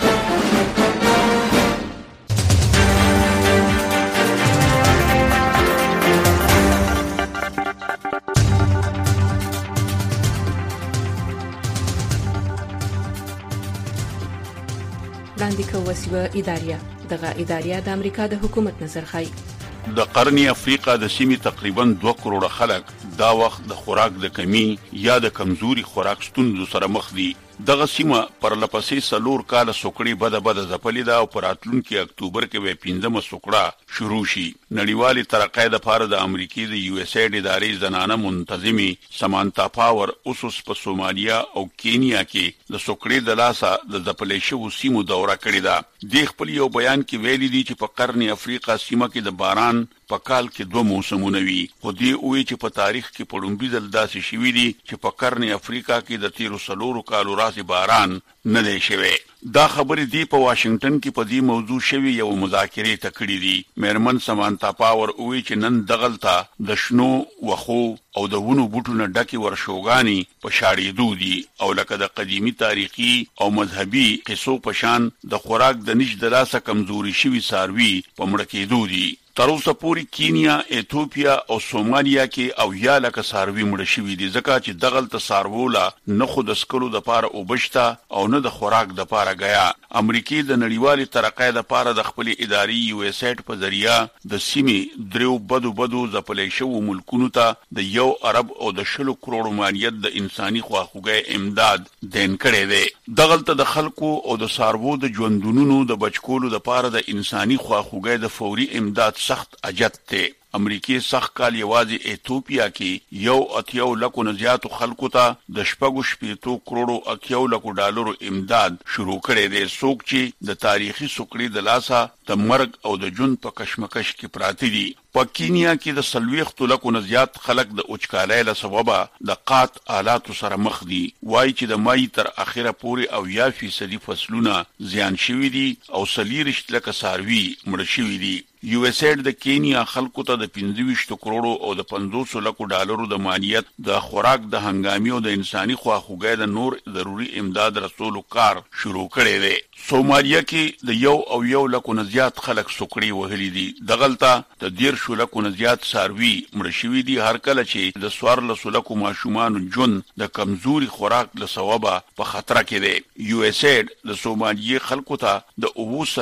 وړاندې کوي وسیله اداریه دغه اداریه د امریکا د حکومت نظر خای. د قرنی افریقا د سیمې تقریبا 2 کروڑه خلک دا وخت د خوراک د کمی یا د کمزوري خوراک ستونزو سره مخ دي. دغه سیمه پر لپسې سلور کال سوکړی بده زپلې ده او پر اتلونکو اکتوبر کې به 15 سوکړه شروع شي. نړیوالې ترقۍ د لپاره د امریکای د USAID ادارې زنانه منتظمي سمانتا پاور اوسوس په سومالیا او کینیا کې د سوکړې د لاسه د زپلې شو سیمو دوره کړې ده. د خپل یو بیان کې ویلي دي چې په قرن افریقا سیمه کې د باران په کال کې 2 موسمونه وي. خو دې وی چې په تاریخ کې پړومبي ځل داسې شوي دي چې په قرن افریقا کې د 13 کالو راځي باران نه دی شوی. دا خبرې دی په واشنگټن کې په دې موضوع شوی یو مذاکره تکړی دي. مېرمن سمانتا پاور وی چې نن دغلطه د شنو وخو او د ونو بوټونو ډکه ورشوګانی په شاړېدو دي او لکه د قديمي تاریخي او مذهبي قصو پشان د خوراک د نش د لاسه کمزوري شوی ساروي په مړ کېدو دي. تر اوسه پورې کینیا، ایتوپیا او سومالیا کې او یا لکه ساروي مړ شوی دي ځکه چې دغلطه ساروولا نه خود اسکلو د پاره وبشتا او نه د خوراک د پاره غیا. امریکای د نړیوالې ترقۍ د پاره د خپل اداري USAID په ذریعہ د سیمې درو بدو زپلې شو ملکونو ته د 1 ارب او د 10 کروڑ مالیت د انساني خواخوږي امداد دین کړي دي. دغلطه د خلکو او د ساروو د ژوندونو د بچکولو د پاره د انساني خواخوږي د فوري امداد سخت اجت ته. امریکای سخت کال یوازې ایتوپیا کې 1.8 لکو نه زیاتو خلکو ته د 7.8 کروڑو 80 لکو ډالرو امداد شروع کړي دي. څوک چې د تاریخي سوکړې د لاسه د مرګ او د جون په کشمکش کې پراته دي. په کینیا کې د 40 لکو نه زیات خلک د اوچکالۍ له سببه د قات آلاتو سره مخ دي. وایي چې د مای تر اخره پورې او 1% فصلونه زیان شوي دي او 40 لکه ساروي مړ شوي دي. USAID د کینیا خلکو ته د 25 کروڑو او د 500 لکو ډالرو د مالیت د خوراک د هنګامي او د انساني خواخوږي د نور ضروري امداد رسولو کار شروع کړي دي. سومالیا کې د 1 لکو نه زیات خلک سوکړي وهلي دي. دغلطه د 10 لکو نه زیات ساروي مړ شوي دي. هر کله چې د 14 لکو ماشومان جون د کمزوري خوراک له سببه په خطر کې دي. USAID د سومالیا خلکو ته د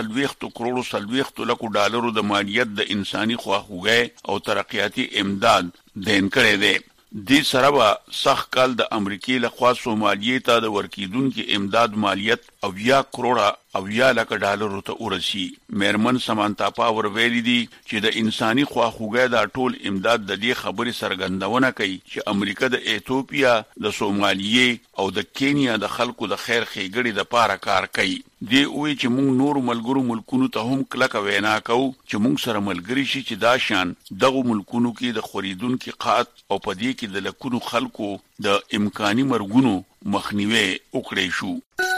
30 کروڑو 30 لکو ډالرو د مالیت د انساني خواخوږي او ترقیاتي امداد دین کړي دي. دې سره به سخت کال د امریکای له خوا سومالیې ته د ورکیدونکو امداد مالیت او 1 کروڑه او 1 لک ډالرو ته ورسی. مېرمن سمانتا پاور ویلي دي چې د انساني خواخوږي د ټول امداد د دې خبرې سرګندونه کوي چې امریکا د ایتوپیا، د سومالیې او د کینیا د خلکو د خیر ښېګړې د پاره کار کوي. دی وی چې موږ نور ملګرو ملکونو ته هم کلک وینا کوو چې موږ سره ملګری شي چې دا شان دغه ملکونو کې د خریدونکو قات او پدې کې د لکونو خلکو د امکاني مرګونو مخنیوي وکړي شو.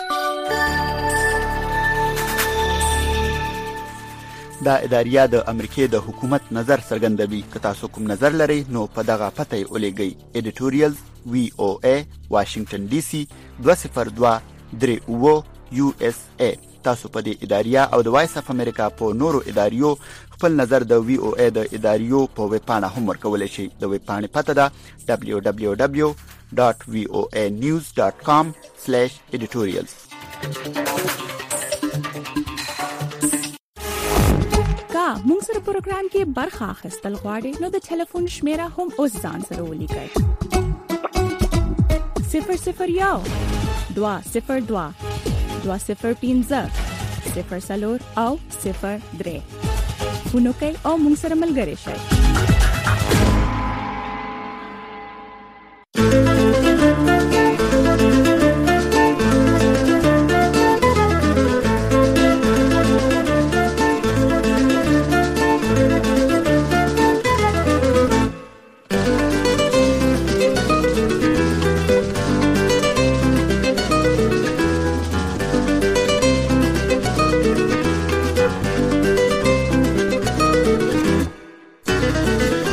دا اداریه د امریکای د حکومت نظر څرګندوي. که تاسو کوم نظر لرئ نو په دغه پته یې ولېږئ. ایډیټوریال VOA واشنگټن DC 20238 USA. تاسو په دې اداریه او د وایس اف امریکا په نورو اداریو خپل نظر د وی او ای د اداریو په ویب پاڼه هم ورکولی شي. د ویب پاڼې پته ده www.voanews.com/editorials. کا موږ سره پروګرام کې برخه اخیستل غواړئ نو د ټلیفون شمیره هم اوس ځان سره ولیکئ 001 202 205 0 او 03 فونو کوي او موږ سره ملګري شئ.